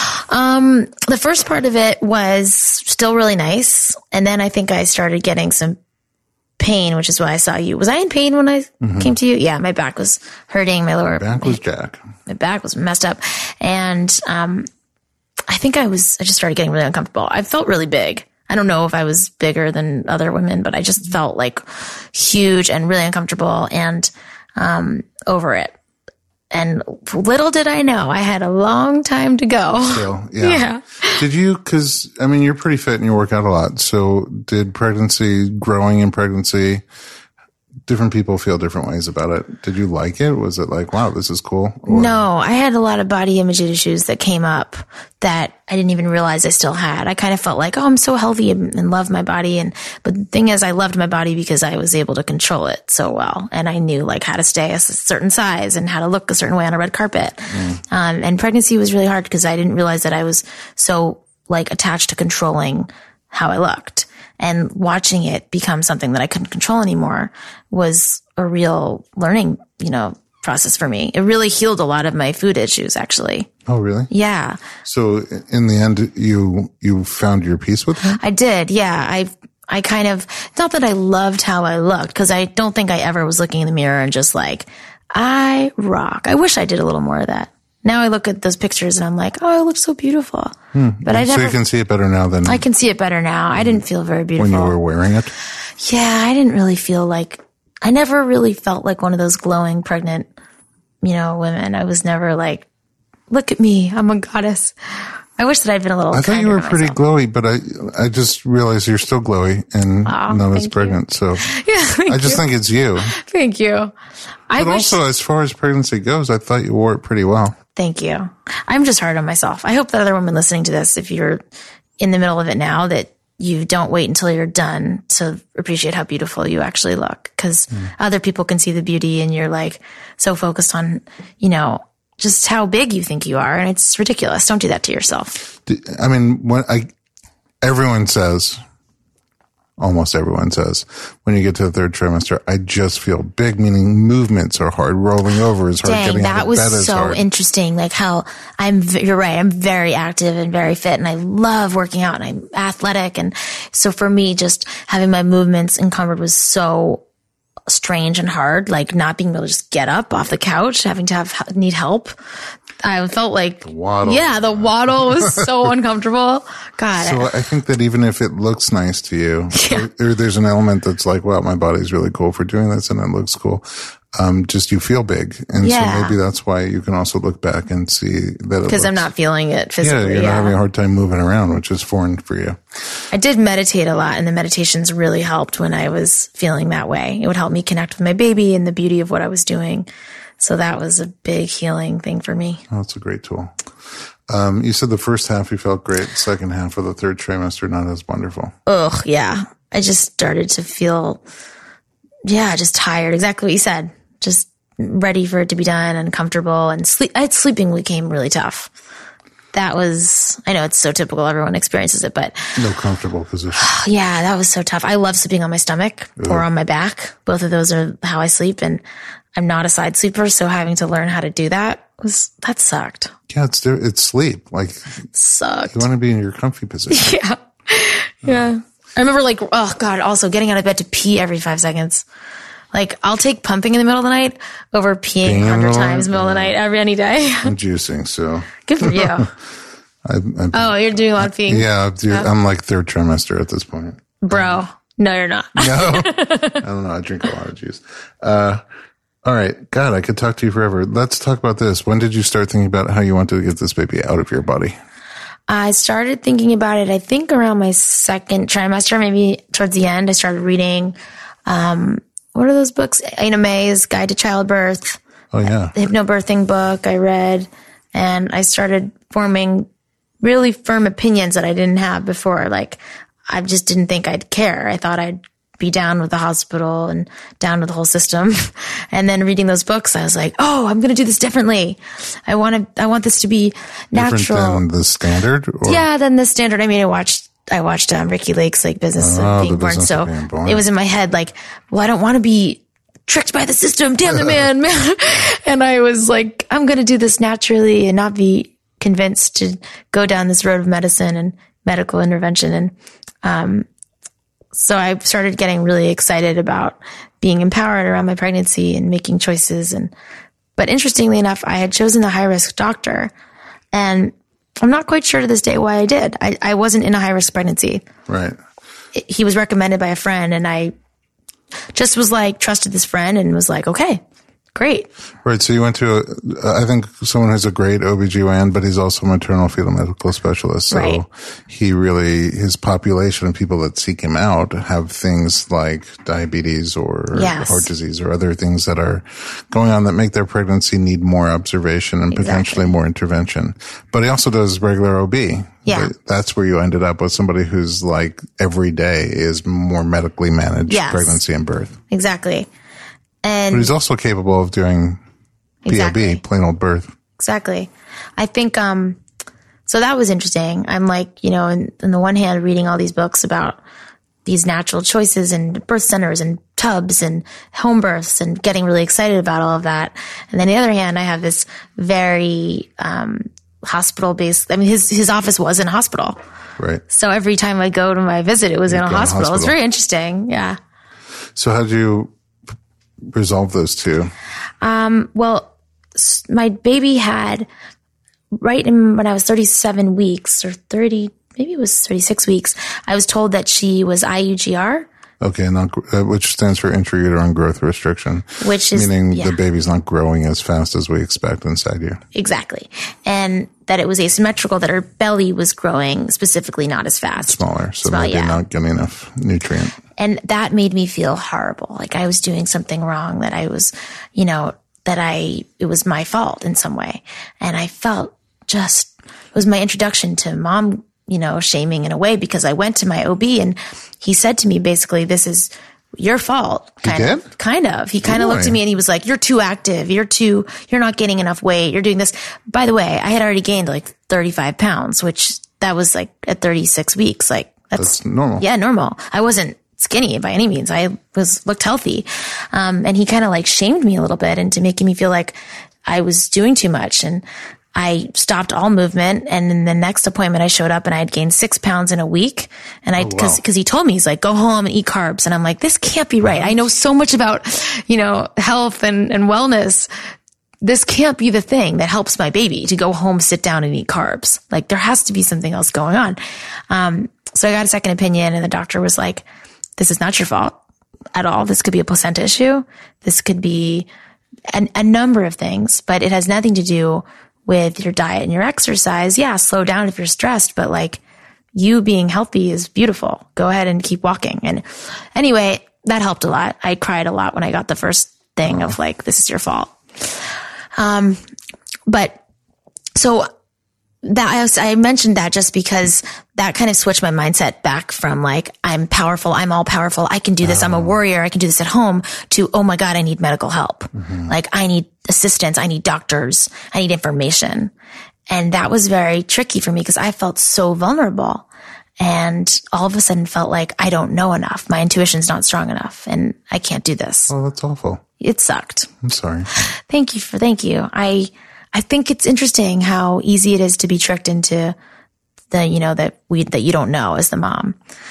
Um, the first part of it was still really nice. And then I think I started getting some pain, which is why I saw you. Was I in pain when I mm-hmm. came to you? Yeah, my back was hurting. My lower Back was Jack. My back was messed up. And, um, I think I was, I just started getting really uncomfortable. I felt really big. I don't know if I was bigger than other women, but I just felt like huge and really uncomfortable and, um, over it. And little did I know, I had a long time to go. Still, yeah. Yeah. Did you, cause I mean, you're pretty fit and you work out a lot. So did pregnancy, growing in pregnancy, different people feel different ways about it. Did you like it? Was it like, wow, this is cool? Or- No, I had a lot of body image issues that came up that I didn't even realize I still had. I kind of felt like, oh, I'm so healthy and, and love my body. And, but the thing is, I loved my body because I was able to control it so well. And I knew like how to stay a certain size and how to look a certain way on a red carpet. Mm. Um, and pregnancy was really hard because I didn't realize that I was so like attached to controlling how I looked. And watching it become something that I couldn't control anymore was a real learning, you know, process for me. It really healed a lot of my food issues, actually. Oh, really? Yeah. So in the end, you, you found your peace with it? I did. Yeah. I, I kind of, not that I loved how I looked, because I don't think I ever was looking in the mirror and just like, I rock. I wish I did a little more of that. Now I look at those pictures and I'm like, oh, I look so beautiful. Hmm. But I never, so you can see it better now than I can see it better now. I didn't feel very beautiful when you were wearing it. Yeah, I didn't really feel like, I never really felt like one of those glowing pregnant, you know, women. I was never like, look at me, I'm a goddess. I wish that I'd been a little. I thought you were pretty myself. glowy, but I I just realized you're still glowy and oh, not as pregnant. You. So yeah, I just you. think it's you. Thank you. I but wish, also, as far as pregnancy goes, I thought you wore it pretty well. Thank you. I'm just hard on myself. I hope that other women listening to this, if you're in the middle of it now, that you don't wait until you're done to appreciate how beautiful you actually look. Because mm. other people can see the beauty and you're like so focused on, you know, just how big you think you are. And it's ridiculous. Don't do that to yourself. I mean, when I, everyone says, almost everyone says, when you get to the third trimester, I just feel big, meaning movements are hard. Rolling over is hard. Dang, getting that out of was bed is so hard. interesting. Like how I'm, you're right. I'm very active and very fit and I love working out and I'm athletic. And so for me, just having my movements encumbered was so strange and hard. Like not being able to just get up off the couch, having to have, need help. I felt like, the waddle. yeah, the waddle was so uncomfortable. God. So I think that even if it looks nice to you, yeah. or, or there's an element that's like, wow, my body's really cool for doing this and it looks cool. Um, just you feel big. And yeah. so maybe that's why you can also look back and see that it Because I'm not feeling it physically. Yeah, you're yeah. not having a hard time moving around, which is foreign for you. I did meditate a lot and the meditations really helped when I was feeling that way. It would help me connect with my baby and the beauty of what I was doing. So that was a big healing thing for me. Oh, that's a great tool. Um, you said the first half you felt great. Second half of the third trimester, not as wonderful. Ugh, yeah. I just started to feel, yeah, just tired. Exactly what you said. Just ready for it to be done and comfortable and sleep. I, sleeping became really tough. That was, I know it's so typical. Everyone experiences it, but no comfortable position. Yeah, that was so tough. I love sleeping on my stomach Ugh. or on my back. Both of those are how I sleep. And I'm not a side sleeper. So having to learn how to do that was, that sucked. Yeah, it's, it's sleep. Like, it sucked. You want to be in your comfy position. Yeah. Yeah. I remember like, oh God, also getting out of bed to pee every five seconds. Like I'll take pumping in the middle of the night over peeing a hundred times in the middle of the night every any day. I'm juicing, so. Good for you. I, I, oh, you're doing a lot of peeing? Yeah, I'm, yeah. I'm like third trimester at this point. Bro. No, you're not. No. I don't know. I drink a lot of juice. Uh, all right. God, I could talk to you forever. Let's talk about this. When did you start thinking about how you wanted to get this baby out of your body? I started thinking about it, I think around my second trimester, maybe towards the end. I started reading, um, what are those books? Ina May's Guide to Childbirth. Oh, yeah. The hypnobirthing book I read. And I started forming really firm opinions that I didn't have before. Like, I just didn't think I'd care. I thought I'd be down with the hospital and down with the whole system. And then reading those books, I was like, oh, I'm going to do this differently. I want to, I want this to be natural. Different than the standard? Or? Yeah, than the standard. I mean, I watched, I watched um, Ricky Lake's like Business oh, of Being Born. So being born. It was in my head like, well, I don't want to be tricked by the system. Damn the man, man. And I was like, I'm going to do this naturally and not be convinced to go down this road of medicine and medical intervention. And, um, so I started getting really excited about being empowered around my pregnancy and making choices. And, but interestingly enough, I had chosen the high risk doctor, and I'm not quite sure to this day why I did. I, I wasn't in a high risk pregnancy. Right. It, he was recommended by a friend, and I just was like, trusted this friend and was like, okay, great. Right. So you went to, a, I think someone who's a great O B G Y N, but he's also a maternal fetal medical specialist. So right. he really, his population of people that seek him out have things like diabetes or yes. heart disease or other things that are going on that make their pregnancy need more observation and exactly. potentially more intervention. But he also does regular O B. Yeah. That's where you ended up with somebody who's like every day is more medically managed yes. pregnancy and birth. Exactly. And but he's also capable of doing P O B, exactly. plain old birth. Exactly. I think, um, so that was interesting. I'm like, you know, in, on the one hand, reading all these books about these natural choices and birth centers and tubs and home births and getting really excited about all of that. And then on the other hand, I have this very, um, hospital based, I mean, his, his office was in a hospital. Right. So every time I go to my visit, it was You'd in a hospital. hospital. It was very interesting. Yeah. So how did you resolve those two? Um, well, my baby had right in when I was thirty-seven weeks or thirty, maybe it was thirty-six weeks, I was told that she was I U G R. Okay, not, uh, which stands for intrauterine growth restriction. Which is, meaning yeah. the baby's not growing as fast as we expect inside you. Exactly. And that it was asymmetrical, that her belly was growing specifically not as fast. Smaller, so Small, maybe yeah. not getting enough nutrient. And that made me feel horrible. Like I was doing something wrong, that I was, you know, that I, it was my fault in some way. And I felt just, it was my introduction to mom, you know, shaming in a way, because I went to my O B and he said to me, basically, this is your fault. Kind he of, did? kind of. He kind of Really? looked at me and he was like, you're too active. You're too, you're not gaining enough weight. You're doing this. By the way, I had already gained like thirty-five pounds, which that was like at thirty-six weeks. Like that's, That's normal. Yeah, normal. I wasn't skinny by any means. I was, looked healthy. Um, and he kind of like shamed me a little bit into making me feel like I was doing too much. And I stopped all movement. And in the next appointment, I showed up and I had gained six pounds in a week. And I, Oh, wow. cause, cause he told me, he's like, go home and eat carbs. And I'm like, this can't be right. I know so much about, you know, health and, and wellness. This can't be the thing that helps my baby to go home, sit down and eat carbs. Like there has to be something else going on. Um, so I got a second opinion and the doctor was like, this is not your fault at all. This could be a placenta issue. This could be an, a number of things, but it has nothing to do with your diet and your exercise. Yeah, slow down if you're stressed, but like you being healthy is beautiful. Go ahead and keep walking. And anyway, that helped a lot. I cried a lot when I got the first thing of like, this is your fault. Um, but so that I, was, I mentioned that just because that kind of switched my mindset back from like, I'm powerful. I'm all powerful. I can do this. I'm a warrior. I can do this at home to, oh my God, I need medical help. Mm-hmm. Like I need assistance. I need doctors. I need information. And that was very tricky for me because I felt so vulnerable and all of a sudden felt like I don't know enough. My intuition's not strong enough and I can't do this. Oh, that's awful. It sucked. I'm sorry. Thank you for, thank you. I, I think it's interesting how easy it is to be tricked into the, you know, that we, that you don't know as the mom.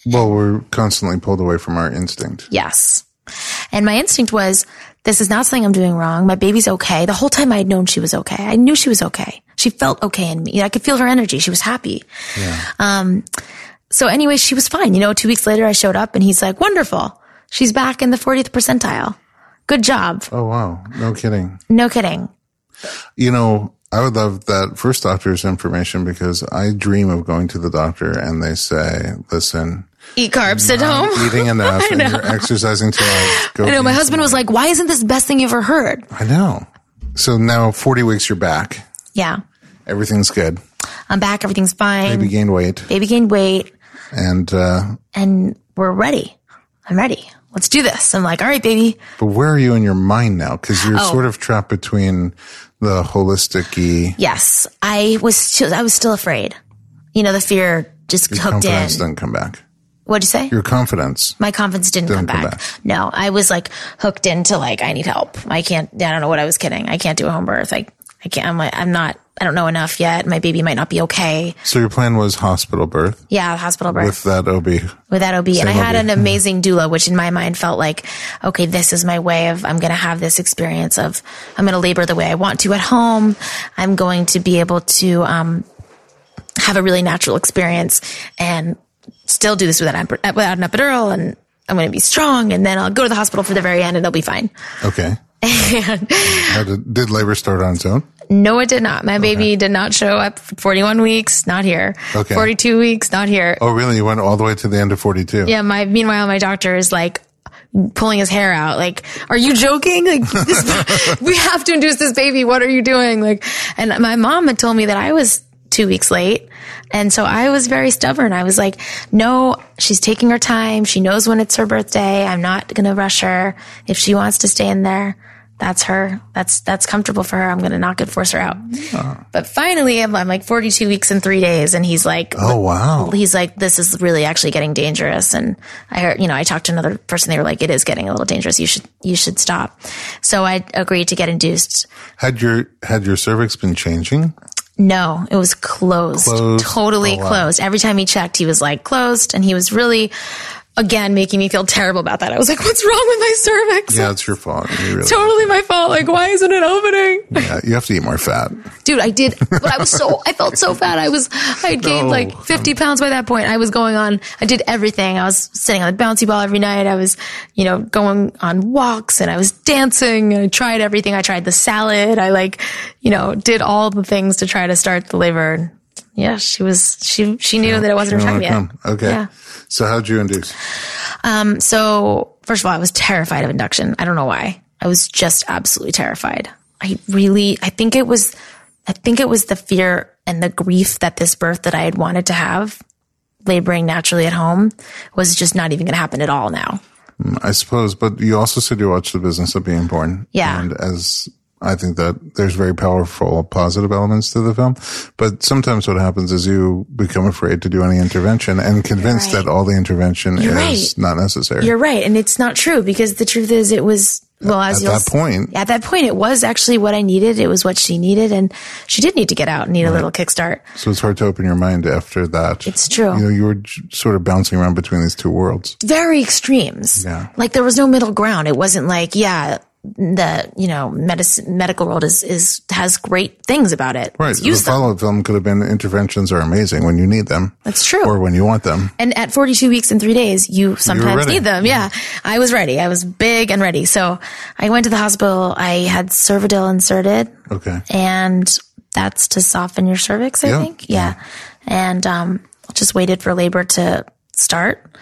Well, we're constantly pulled away from our instinct. Yes. And my instinct was, this is not something I'm doing wrong. My baby's okay. The whole time I had known she was okay. I knew she was okay. She felt okay in me. I could feel her energy. She was happy. Yeah. Um, so anyway, she was fine. You know, two weeks later I showed up and he's like, wonderful. She's back in the fortieth percentile. Good job. Oh, wow. No kidding. No kidding. You know, I would love that first doctor's information because I dream of going to the doctor and they say, listen, eat carbs at home. Eating enough and you're exercising too much. Go I know. My husband somewhere. was like, why isn't this the best thing you ever heard? I know. So now forty weeks, you're back. Yeah. Everything's good. I'm back. Everything's fine. Baby gained weight. Baby gained weight. And, uh, and we're ready. I'm ready. Let's do this. I'm like, all right, baby. But where are you in your mind now? Because you're Oh. sort of trapped between the holistic-y. Yes. I was still, I was still afraid. You know, the fear just Your hooked in. confidence didn't come back. What'd you say? Your confidence. My confidence didn't, Didn't come, come back. back. No, I was like hooked into like, I need help. I can't, I don't know what I was kidding. I can't do a home birth. Like, I can't, I'm like, I'm not, I don't know enough yet. My baby might not be okay. So your plan was hospital birth Yeah, hospital birth. with that O B. with that O B. And I Same had O B. an amazing doula, which in my mind felt like, okay, this is my way of, I'm going to have this experience of, I'm going to labor the way I want to at home. I'm going to be able to, um, have a really natural experience and still do this without, without an epidural. And I'm going to be strong. And then I'll go to the hospital for the very end and it'll be fine. Okay. And How did, did labor start on its own? no, it did not. My baby did not show up. forty-one weeks, not here. Okay. forty-two weeks, not here. Oh, really? You went all the way to the end of forty-two? Yeah, my meanwhile my doctor is like pulling his hair out. Like, are you joking? Like, this, we have to induce this baby. What are you doing? Like, and my mom had told me that I was two weeks late. And so I was very stubborn. I was like, no, she's taking her time. She knows when it's her birthday. I'm not going to rush her. If she wants to stay in there, that's her. That's, that's comfortable for her. I'm going to not good force her out. Oh. But finally I'm, I'm like forty-two weeks and three days. And he's like, Oh, wow. he's like, this is really actually getting dangerous. And I heard, you know, I talked to another person. They were like, it is getting a little dangerous. You should, you should stop. So I agreed to get induced. Had your, had your cervix been changing? No, it was closed, Closed? totally Oh, wow. closed. Every time he checked, he was like closed. And he was really, again, making me feel terrible about that. I was like, what's wrong with my cervix? Yeah, it's your fault. You really, Totally my fault. Like, why isn't it opening? yeah, you have to eat more fat. Dude, I did, but I was so, I felt so fat. I was, I had gained No. like fifty pounds by that point. I was going on, I did everything. I was sitting on the bouncy ball every night. I was, you know, going on walks and I was dancing and I tried everything. I tried the salad. I like, you know, did all the things to try to start the labor. Yeah, she was, she, she knew that it wasn't her You time wanna yet. come? Okay. Yeah. So how'd you induce? Um, so first of all, I was terrified of induction. I don't know why. I was just absolutely terrified. I really, I think it was, I think it was the fear and the grief that this birth that I had wanted to have, laboring naturally at home, was just not even going to happen at all now. I suppose, but you also said you watched The Business of Being Born. Yeah. And as I think that there's very powerful positive elements to the film, but sometimes what happens is you become afraid to do any intervention and convinced right. that all the intervention You're is right. not necessary. You're right. And it's not true because the truth is it was, well, as At you'll that point. At that point, it was actually what I needed. It was what she needed. And she did need to get out and need a little kickstart. So it's hard to open your mind after that. It's true. You know, you were j- sort of bouncing around between these two worlds. Very extremes. Yeah. Like there was no middle ground. It wasn't like, yeah, the, you know, medicine, medical world is, is, has great things about it. Right. Let's The use them. follow-up film could have been interventions are amazing when you need them. That's true. Or when you want them. And at forty-two weeks and three days, you sometimes ready. need them. Yeah. I was ready. I was big and ready. So I went to the hospital. I had Cervidil inserted Okay. and that's to soften your cervix, I Yeah. think. Yeah. And, um, just waited for labor to start.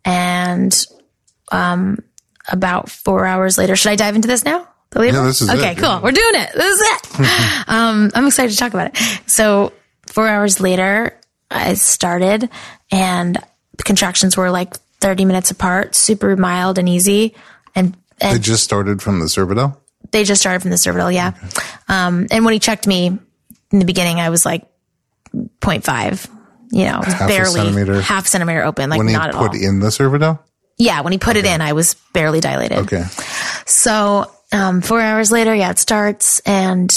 And, um, about four hours later, should I dive into this now? The labor? Yeah, this is it. Okay, cool. We're doing it. This is it. um, I'm excited to talk about it. So four hours later, I started and the contractions were like thirty minutes apart, super mild and easy. And, and They just started from the Cervidil? they just started from the cervical. Yeah. Um, and when he checked me in the beginning, I was like zero point five, you know, Half a barely centimeter. half centimeter open, like When he not at put all. in the Cervidil? Yeah. When he put it in, I was barely dilated. Okay. So, um, four hours later, yeah, it starts and,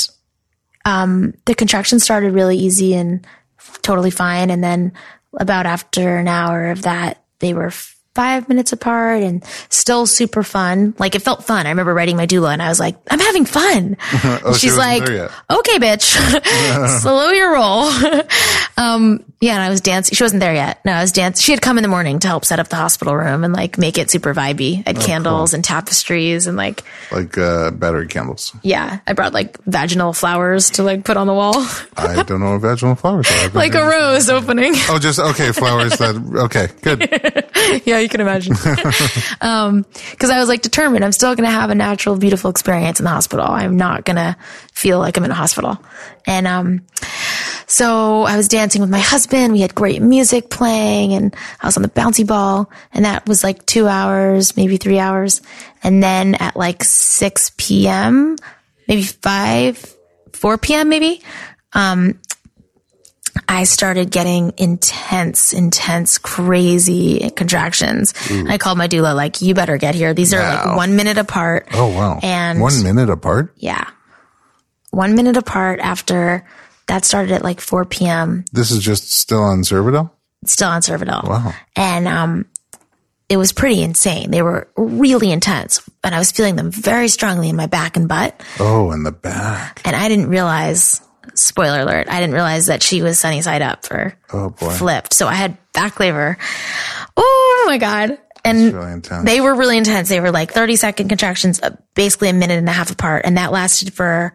um, the contraction started really easy and totally fine. And then about after an hour of that, they were five minutes apart and still super fun. Like it felt fun. I remember writing my doula and I was like, I'm having fun. oh, She's she like, okay, bitch, slow your roll. um, yeah. And I was dancing. She wasn't there yet. No, I was dancing. She had come in the morning to help set up the hospital room and like make it super vibey. I had oh, candles cool. and tapestries and like, like, uh, battery candles. Yeah. I brought like vaginal flowers to like put on the wall. I don't know what vaginal flowers are. Like a rose opening. Oh, just, okay. Flowers that, okay, good. Yeah. You can imagine. um, cause I was like determined, I'm still going to have a natural, beautiful experience in the hospital. I'm not going to feel like I'm in a hospital. And, um, so I was dancing with my husband. We had great music playing and I was on the bouncy ball and that was like two hours, maybe three hours. And then at like six p.m., maybe five, four p.m. maybe, um, I started getting intense, intense, crazy contractions. Ooh. I called my doula like, you better get here. These are wow. like one minute apart. Oh, wow. And one minute apart? Yeah. One minute apart after that started at like four p.m. This is just still on Cervidil? Still on Cervidil. Wow. And, um, it was pretty insane. They were really intense and I was feeling them very strongly in my back and butt. Oh, in the back. And I didn't realize, spoiler alert, I didn't realize that she was sunny side up or oh boy. flipped. So I had back labor. Oh my God. And really intense. They were really intense. They were like thirty second contractions, basically a minute and a half apart. And that lasted for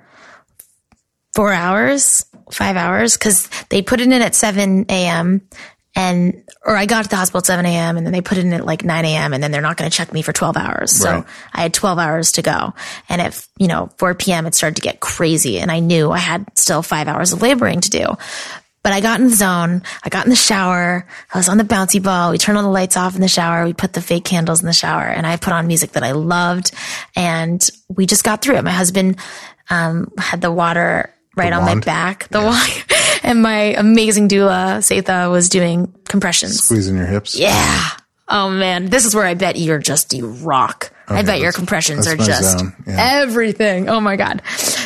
four hours, five hours, because they put it in at seven a.m. and, or I got to the hospital at seven a.m. and then they put it in at like nine a.m. and then they're not going to check me for twelve hours. So right. I had twelve hours to go. And at, you know, four p.m. it started to get crazy and I knew I had still five hours of laboring to do. But I got in the zone. I got in the shower. I was on the bouncy ball. We turned all the lights off in the shower. We put the fake candles in the shower and I put on music that I loved and we just got through it. My husband, um, had the water right the on wand. my back, the yeah. wand, and my amazing doula, Setha, was doing compressions. Squeezing your hips. Yeah. Oh man, this is where I bet you're just, you rock. Okay, I bet your compressions are just yeah. everything. Oh my God.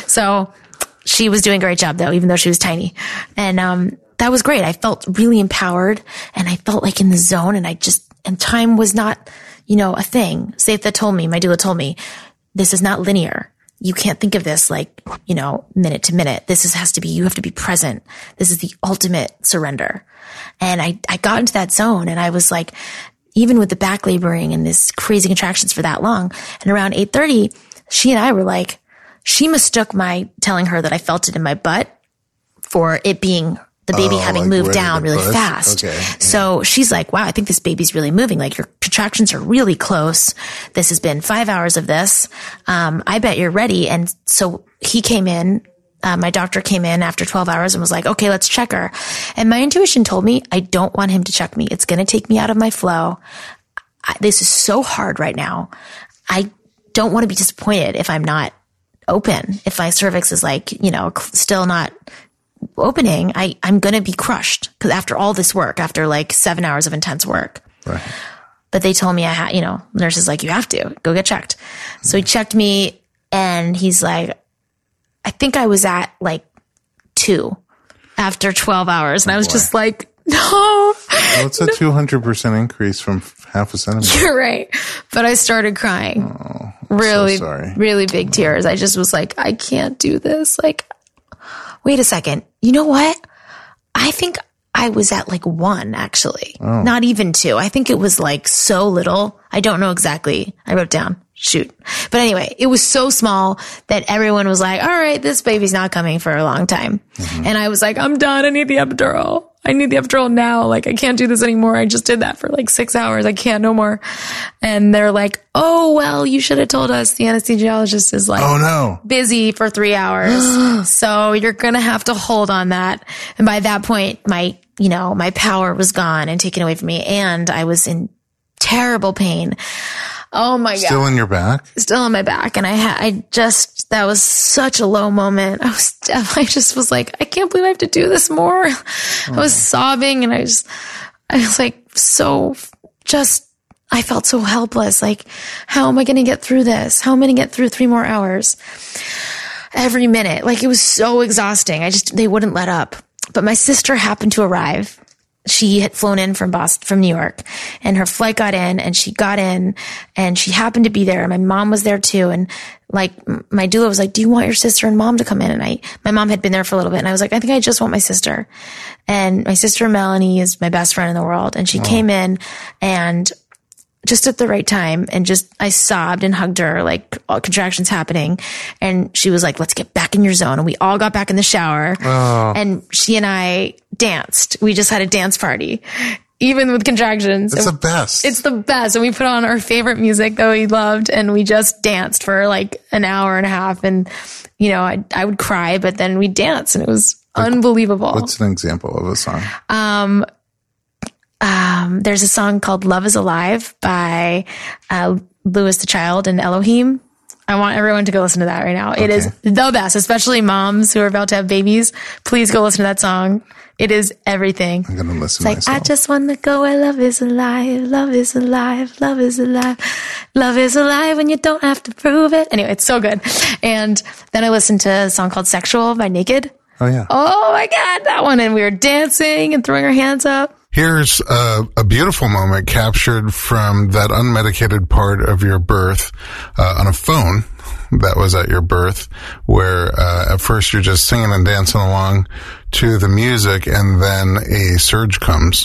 So she was doing a great job though, even though she was tiny. And, um, that was great. I felt really empowered and I felt like in the zone and I just, and time was not, you know, a thing. Setha told me, my doula told me, this is not linear. You can't think of this like, you know, minute to minute. This is, has to be, you have to be present. This is the ultimate surrender. And I, I got into that zone and I was like, even with the back laboring and this crazy contractions for that long. And around eight thirty, she and I were like, she mistook my telling her that I felt it in my butt for it being the baby oh, having like moved down really push? fast. Okay, yeah. So she's like, wow, I think this baby's really moving. Like your contractions are really close. This has been five hours of this. Um, I bet you're ready. And so he came in, uh, my doctor came in after twelve hours and was like, okay, let's check her. And my intuition told me, I don't want him to check me. It's going to take me out of my flow. I, this is so hard right now. I don't want to be disappointed if I'm not open. If my cervix is like, you know, still not opening, I, I'm going to be crushed because after all this work, after like seven hours of intense work. Right. But they told me I had, you know, nurse is like, you have to go get checked. So he checked me and he's like, I think I was at like two after twelve hours. And oh, I was boy. just like, no. Well, it's a two hundred percent increase from half a centimeter. You're right. But I started crying. Oh, I'm really, so sorry. really big tears. I just was like, I can't do this. Like, wait a second. You know what? I think I was at like one actually, oh. not even two. I think it was like so little. I don't know exactly. I wrote down, shoot. But anyway, it was so small that everyone was like, all right, this baby's not coming for a long time. Mm-hmm. And I was like, I'm done. I need the epidural. I need the epidural now. Like, I can't do this anymore. I just did that for like six hours. I can't no more. And they're like, oh, well, you should have told us. The anesthesiologist is like, oh no, busy for three hours. So you're going to have to hold on that. And by that point, my, you know, my power was gone and taken away from me. And I was in terrible pain. Oh my God. Still in your back? Still on my back. And I had, I just, that was such a low moment. I was, I just was like, I can't believe I have to do this more. Oh. I was sobbing and I was, I was like, so just, I felt so helpless. Like, how am I going to get through this? How am I going to get through three more hours? Every minute. Like, it was so exhausting. I just, they wouldn't let up. But my sister happened to arrive she had flown in from Boston, from New York, and her flight got in, and she got in, and she happened to be there. My mom was there too. And like, my doula was like, do you want your sister and mom to come in? And I, my mom had been there for a little bit, and I was like, I think I just want my sister. And my sister Melanie is my best friend in the world. And she oh. came in and just at the right time, and just, I sobbed and hugged her, like all contractions happening. And she was like, let's get back in your zone. And we all got back in the shower oh. and she and I danced. We just had a dance party, even with contractions. It's the best. It's the best. And we put on our favorite music that we loved, and we just danced for like an hour and a half. And, you know, I, I would cry, but then we danced, and it was like, unbelievable. What's an example of a song? Um, Um, there's a song called Love is Alive by uh, Louis the Child and Elohim. I want everyone to go listen to that right now. Okay. It is the best, especially moms who are about to have babies. Please go listen to that song. It is everything. I'm going to listen it's like, myself. I just want to go where love is alive. Love is alive. Love is alive. Love is alive when you don't have to prove it. Anyway, it's so good. And then I listened to a song called Sexual by Naked. Oh, yeah. Oh, my God, that one. And we were dancing and throwing our hands up. Here's a, a beautiful moment captured from that unmedicated part of your birth uh, on a phone that was at your birth, where uh, at first you're just singing and dancing along to the music, and then a surge comes.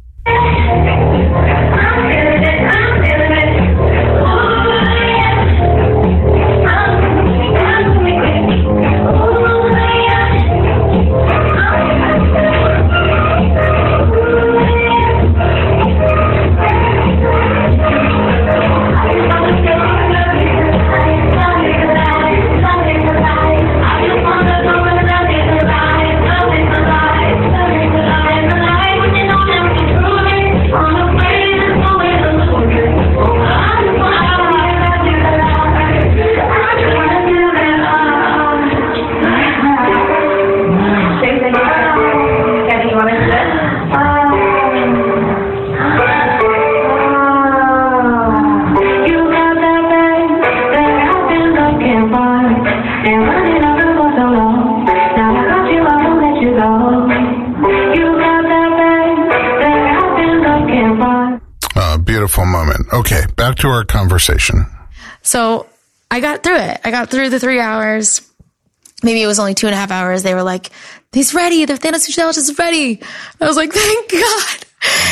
Moment. Okay, back to our conversation. So I got through it. I got through the three hours. Maybe it was only two and a half hours. They were like, he's ready. The anesthesiologist is ready. I was like, thank God.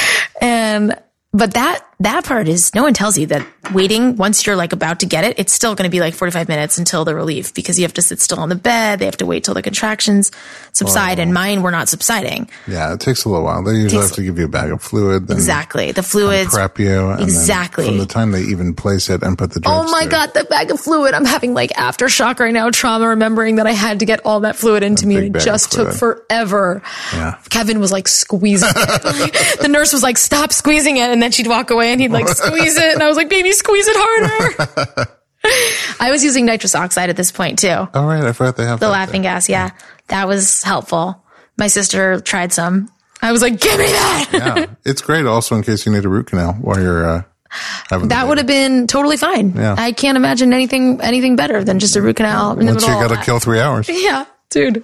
And, but that, that part is, no one tells you that waiting, once you're like about to get it, it's still going to be like forty-five minutes until the relief, because you have to sit still on the bed. They have to wait till the contractions subside, oh. and mine were not subsiding. Yeah, it takes a little while. They usually have to give you a bag of fluid. Then exactly. The fluids. Prep you. And exactly. Then from the time they even place it and put the drugs Oh my through. God, the bag of fluid. I'm having like aftershock right now, trauma, remembering that I had to get all that fluid into me, and it just took forever. Yeah. Kevin was like squeezing it. Like, the nurse was like, stop squeezing it. And then she'd walk away and he'd like squeeze it. And I was like, baby, squeeze it harder. I was using nitrous oxide at this point too. Oh, right. I forgot they have the laughing there. gas. Yeah. That was helpful. My sister tried some. I was like, give me that. Yeah. It's great also in case you need a root canal while you're, uh, having that would have been totally fine. Yeah. I can't imagine anything, anything better than just a root canal. Once you got to kill three hours. Yeah, dude.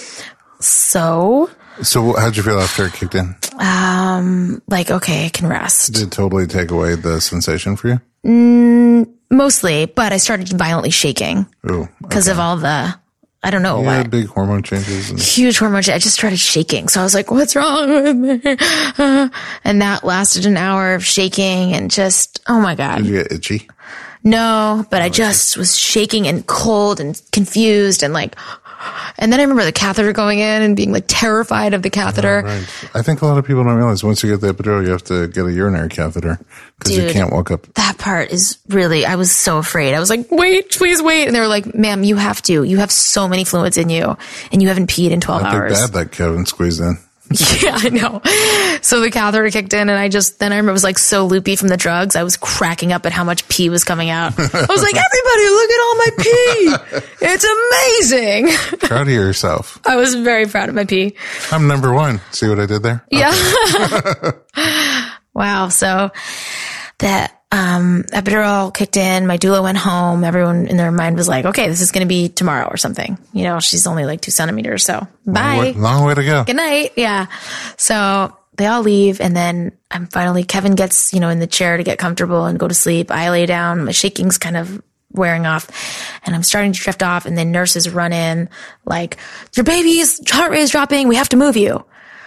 So. So how'd you feel after it kicked in? Um, like, okay, I can rest. Did it totally take away the sensation for you? Mm, mostly, but I started violently shaking. Ooh. Because okay. of all the, I don't know. Yeah, what, big hormone changes. And- huge hormone changes. I just started shaking. So I was like, what's wrong with me? And that lasted an hour of shaking and just, oh my God. Did you get itchy? No, but oh, I just was shaking and cold and confused and like, and then I remember the catheter going in and being like terrified of the catheter. Oh, right. I think a lot of people don't realize once you get the epidural, you have to get a urinary catheter because you can't walk up. That part is really, I was so afraid. I was like, wait, please wait. And they were like, ma'am, you have to. You have so many fluids in you and you haven't peed in twelve I hours. think bad that Kevin squeezed in. Yeah, I know. So the catheter kicked in and I just, then I remember it was like so loopy from the drugs. I was cracking up at how much pee was coming out. I was like, everybody, look at all my pee. It's amazing. Proud of yourself. I was very proud of my pee. I'm number one. See what I did there? Yeah. Okay. Wow. So that, um, epidural kicked in. My doula went home. Everyone in their mind was like, okay, this is going to be tomorrow or something. You know, she's only like two centimeters. So bye. Long way, long way to go. Good night. Yeah. So they all leave. And then I'm finally, Kevin gets, you know, in the chair to get comfortable and go to sleep. I lay down, my shaking's kind of wearing off and I'm starting to drift off. And then nurses run in like, your baby's heart rate is dropping. We have to move you.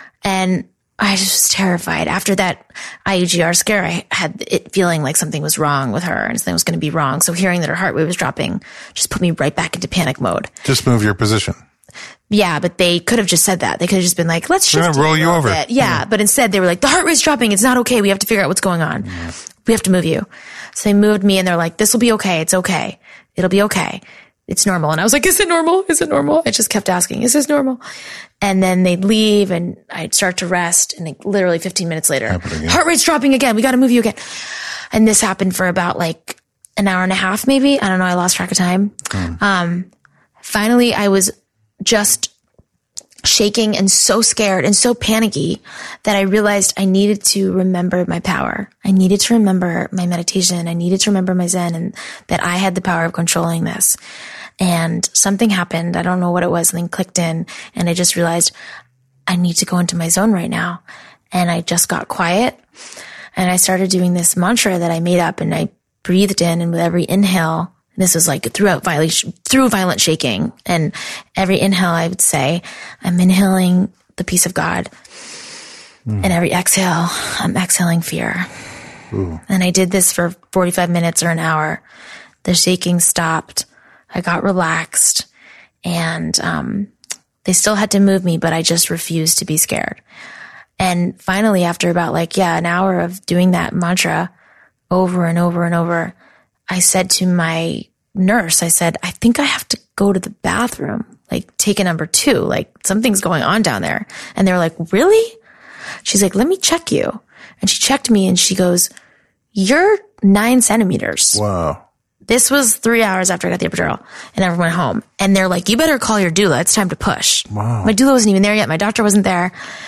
And I was just terrified. After that I U G R scare, I had it feeling like something was wrong with her and something was going to be wrong. So hearing that her heart rate was dropping just put me right back into panic mode. Just move your position. Yeah, but they could have just said that. They could have just been like, let's We're shift gonna roll you over. Yeah, yeah, but instead they were like, the heart rate's dropping. It's not okay. We have to figure out what's going on. Yeah. We have to move you. So they moved me and they're like, this will be okay. It's okay. It'll be okay. It's normal. And I was like, is it normal? Is it normal? I just kept asking, is this normal? And then they'd leave and I'd start to rest. And like, literally fifteen minutes later, heart rate's dropping again. We got to move you again. And this happened for about like an hour and a half, maybe. I don't know. I lost track of time. Mm. Um, finally I was just shaking and so scared and so panicky that I realized I needed to remember my power. I needed to remember my meditation. I needed to remember my Zen and that I had the power of controlling this. And something happened. I don't know what it was. Something clicked in and I just realized I need to go into my zone right now. And I just got quiet and I started doing this mantra that I made up and I breathed in, and with every inhale, this was like throughout violent, through violent shaking. And every inhale I would say, I'm inhaling the peace of God. Mm. And every exhale, I'm exhaling fear. Ooh. And I did this for forty-five minutes or an hour. The shaking stopped. I got relaxed and, um, they still had to move me, but I just refused to be scared. And finally, after about like, yeah, an hour of doing that mantra over and over and over, I said to my nurse, I said, I think I have to go to the bathroom, like take a number two, like something's going on down there. And they're like, really? She's like, let me check you. And she checked me and she goes, you're nine centimeters. Wow. This was three hours after I got the epidural and everyone went home. And they're like, you better call your doula. It's time to push. Wow. My doula wasn't even there yet. My doctor wasn't there.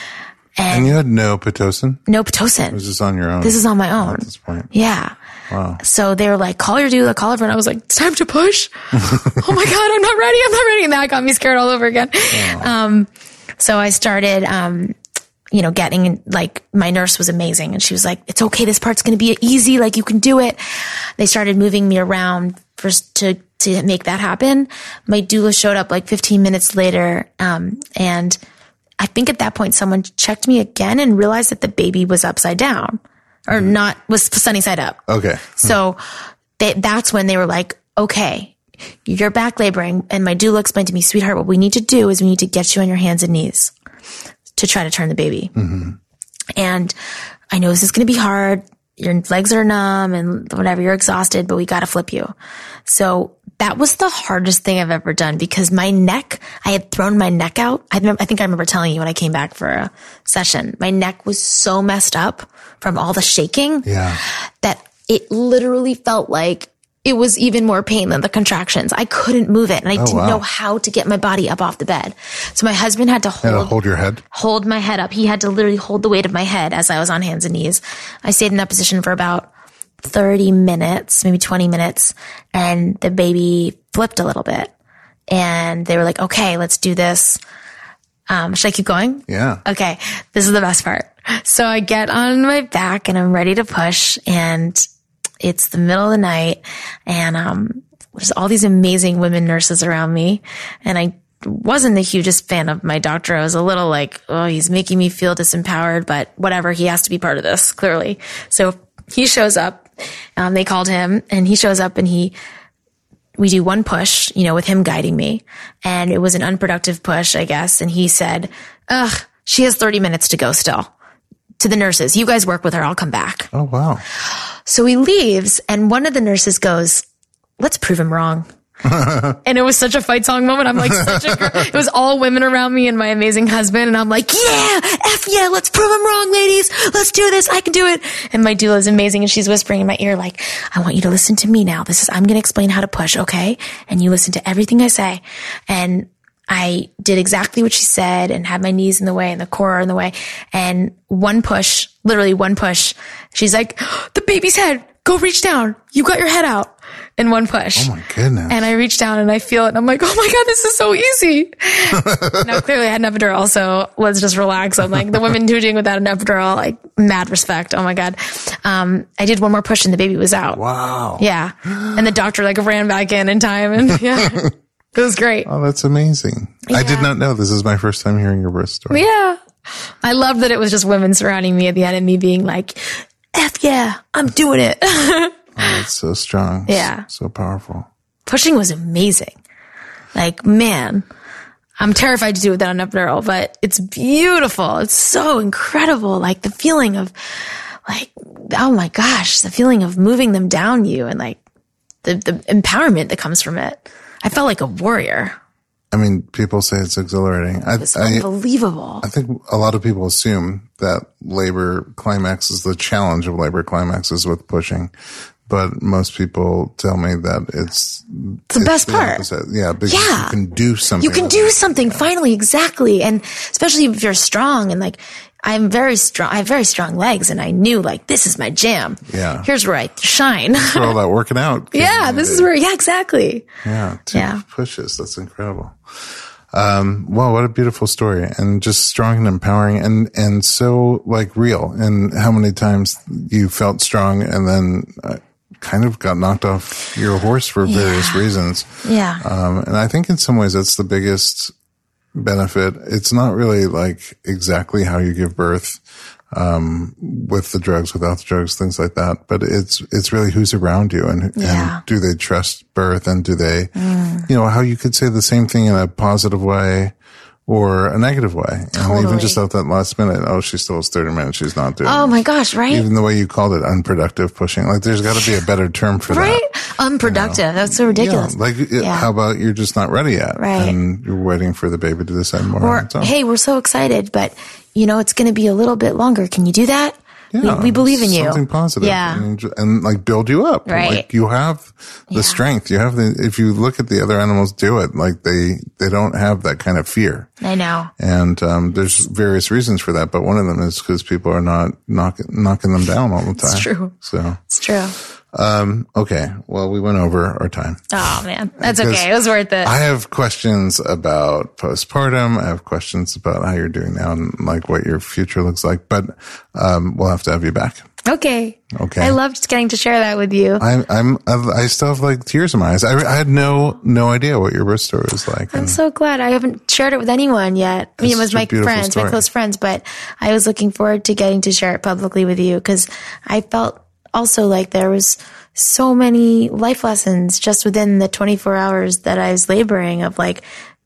And, and you had no Pitocin? No Pitocin. Was this on your own? This is on my own. At this point. Yeah. Wow. So they were like, call your doula, call everyone. I was like, it's time to push. Oh my God, I'm not ready. I'm not ready. And that got me scared all over again. Wow. Um, so I started, um, you know, getting like my nurse was amazing. And she was like, it's okay. This part's going to be easy. Like you can do it. They started moving me around first to, to make that happen. My doula showed up like fifteen minutes later. Um, and I think at that point, someone checked me again and realized that the baby was upside down. Or not, was sunny side up. Okay. So they, that's when they were like, okay, you're back laboring. And my doula explained to me, sweetheart, what we need to do is we need to get you on your hands and knees to try to turn the baby. Mm-hmm. And I know this is going to be hard. Your legs are numb and whatever, you're exhausted, but we got to flip you. So that was the hardest thing I've ever done because my neck, I had thrown my neck out. I, remember, I think I remember telling you when I came back for a session, my neck was so messed up from all the shaking yeah. that it literally felt like it was even more pain than the contractions. I couldn't move it and I oh, didn't wow. know how to get my body up off the bed. So my husband had to hold, had to hold your head, hold my head up. He had to literally hold the weight of my head as I was on hands and knees. I stayed in that position for about thirty minutes, maybe twenty minutes. And the baby flipped a little bit and they were like, okay, let's do this. Um, should I keep going? Yeah. Okay. This is the best part. So I get on my back and I'm ready to push and it's the middle of the night and, um, there's all these amazing women nurses around me. And I wasn't the hugest fan of my doctor. I was a little like, oh, he's making me feel disempowered, but whatever. He has to be part of this, clearly. So he shows up. Um, they called him and he shows up and he, we do one push, you know, with him guiding me. And it was an unproductive push, I guess. And he said, ugh, she has thirty minutes to go still. To the nurses, you guys work with her. I'll come back. Oh, wow. So he leaves and one of the nurses goes, let's prove him wrong. And it was such a fight song moment. I'm like, such a girl. It was all women around me and my amazing husband. And I'm like, yeah, F yeah, let's prove him wrong, ladies. Let's do this. I can do it. And my doula is amazing. And she's whispering in my ear, like, I want you to listen to me now. This is, I'm going to explain how to push. Okay. And you listen to everything I say. And I did exactly what she said and had my knees in the way and the core in the way. And one push, literally one push. She's like, the baby's head, go reach down. You got your head out. in one push. Oh my goodness. And I reach down and I feel it and I'm like, oh my God, this is so easy. Now, clearly I had an epidural, so let's just relax. I'm like, the women who are doing without an epidural, like, mad respect. Oh my God. Um, I did one more push and the baby was out. Wow. Yeah. And the doctor like ran back in in time and yeah, it was great. Oh, that's amazing. Yeah. I did not know. This is my first time hearing your birth story. Yeah. I love that it was just women surrounding me at the end and me being like, F yeah, I'm doing it. Oh, that's so strong. Yeah. So powerful. Pushing was amazing. Like, man, I'm terrified to do it without an epidural, but it's beautiful. It's so incredible. Like the feeling of like, oh my gosh, the feeling of moving them down you and like the, the empowerment that comes from it. I felt like a warrior. I mean, people say it's exhilarating. I, It's I, unbelievable. I think a lot of people assume that labor climax is the challenge of labor climaxes with pushing. But most people tell me that it's, it's the best the part. opposite. Yeah, because Yeah. you can do something. You can do something finally, exactly. And especially if you're strong and like, I'm very strong. I have very strong legs and I knew like, this is my jam. Yeah. Here's where I shine. For all that working out. Yeah. This is where, yeah, exactly. Yeah. Two Yeah. pushes. That's incredible. Um, wow, what a beautiful story, and just strong and empowering, and, and so like real. And how many times you felt strong and then uh, kind of got knocked off your horse for various Yeah. reasons. Yeah. Um, and I think in some ways that's the biggest benefit. It's not really like exactly how you give birth, um, with the drugs, without the drugs, things like that. But it's, it's really who's around you and, Yeah. and do they trust birth, and do they, Mm. you know, how you could say the same thing in a positive way or a negative way. And even Totally. just at that last minute, oh, she still has thirty minutes. She's not doing Oh it. my gosh. Right. Even the way you called it, unproductive pushing. Like there's got to be a better term for Right. that. Unproductive. That's so ridiculous. Yeah, like, uh, Yeah. how about you're just not ready yet? Right. And you're waiting for the baby to decide more on Or, its own. hey, we're so excited, but you know, it's going to be a little bit longer. Can you do that? Yeah, we, we believe in you. Something positive. Yeah. And, and like build you up. Right. Like you have the Yeah. strength. You have the, if you look at the other animals do it, like they, they don't have that kind of fear. I know. And, um, there's various reasons for that, but one of them is because people are not knocking, knocking them down all the time. It's true. So, It's true. um, okay. Well, we went over our time. Oh man. That's Because okay. It was worth it. I have questions about postpartum. I have questions about how you're doing now and like what your future looks like, but, um, we'll have to have you back. Okay. Okay. I loved getting to share that with you. I'm, I'm, I still have like tears in my eyes. I, I had no, no idea what your birth story was like. I'm And so glad I haven't shared it with anyone yet. I mean, it It's was such a my beautiful friends, story. my close friends, but I was looking forward to getting to share it publicly with you because I felt also like there was so many life lessons just within the twenty-four hours that I was laboring of like,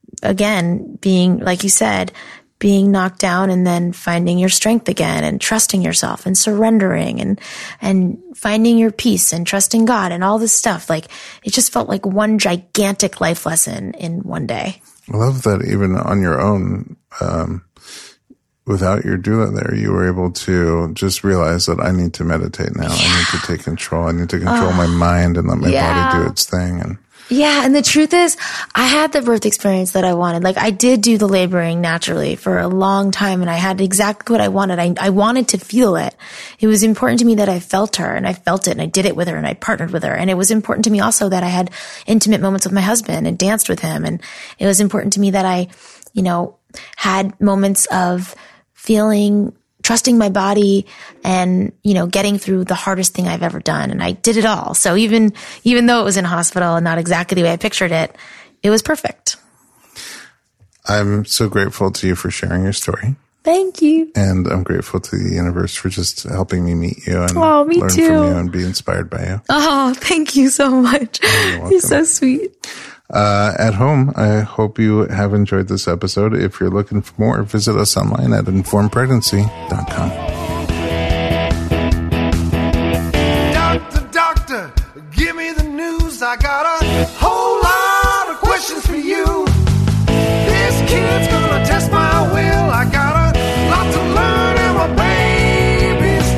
again, being, like you said, being knocked down and then finding your strength again and trusting yourself and surrendering and, and finding your peace and trusting God and all this stuff. Like it just felt like one gigantic life lesson in one day. I love that even on your own, um, without your doula there, you were able to just realize that I need to meditate now. I need to take control. I need to control my mind and let my yeah. body do its thing. And Yeah. And the truth is, I had the birth experience that I wanted. Like I did do the laboring naturally for a long time and I had exactly what I wanted. I, I wanted to feel it. It was important to me that I felt her and I felt it and I did it with her and I partnered with her. And it was important to me also that I had intimate moments with my husband and danced with him. And it was important to me that I, you know, had moments of feeling, trusting my body and, you know, getting through the hardest thing I've ever done. And I did it all. So even, even though it was in hospital and not exactly the way I pictured it, it was perfect. I'm so grateful to you for sharing your story. Thank you. And I'm grateful to the universe for just helping me meet you and Oh, me learn too. from you and be inspired by you. Oh, thank you so much. welcome. You're so sweet. Uh, at home, I hope you have enjoyed this episode. If you're looking for more, visit us online at informed pregnancy dot com. Doctor, doctor, give me the news. I got a whole lot of questions for you. This kid's gonna test my will. I got a lot to learn and my baby's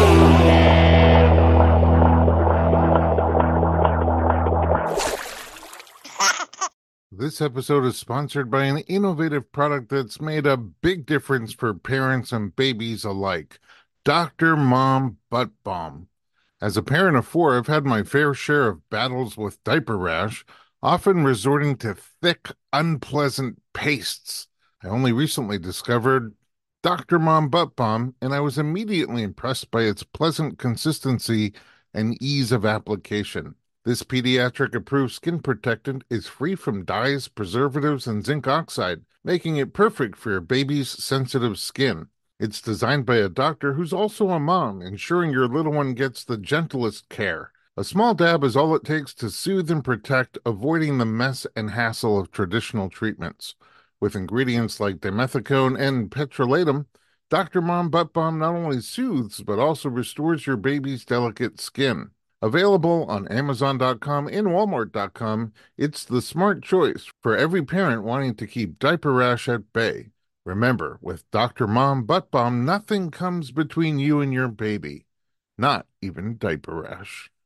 due. This episode is sponsored by an innovative product that's made a big difference for parents and babies alike. Doctor Mom Butt Balm. As a parent of four, I've had my fair share of battles with diaper rash, often resorting to thick, unpleasant pastes. I only recently discovered Doctor Mom Butt Balm, and I was immediately impressed by its pleasant consistency and ease of application. This pediatric-approved skin protectant is free from dyes, preservatives, and zinc oxide, making it perfect for your baby's sensitive skin. It's designed by a doctor who's also a mom, ensuring your little one gets the gentlest care. A small dab is all it takes to soothe and protect, avoiding the mess and hassle of traditional treatments. With ingredients like dimethicone and petrolatum, Doctor Mom Butt Balm not only soothes, but also restores your baby's delicate skin. Available on Amazon dot com and Walmart dot com, it's the smart choice for every parent wanting to keep diaper rash at bay. Remember, with Doctor Mom Butt Balm, nothing comes between you and your baby, not even diaper rash.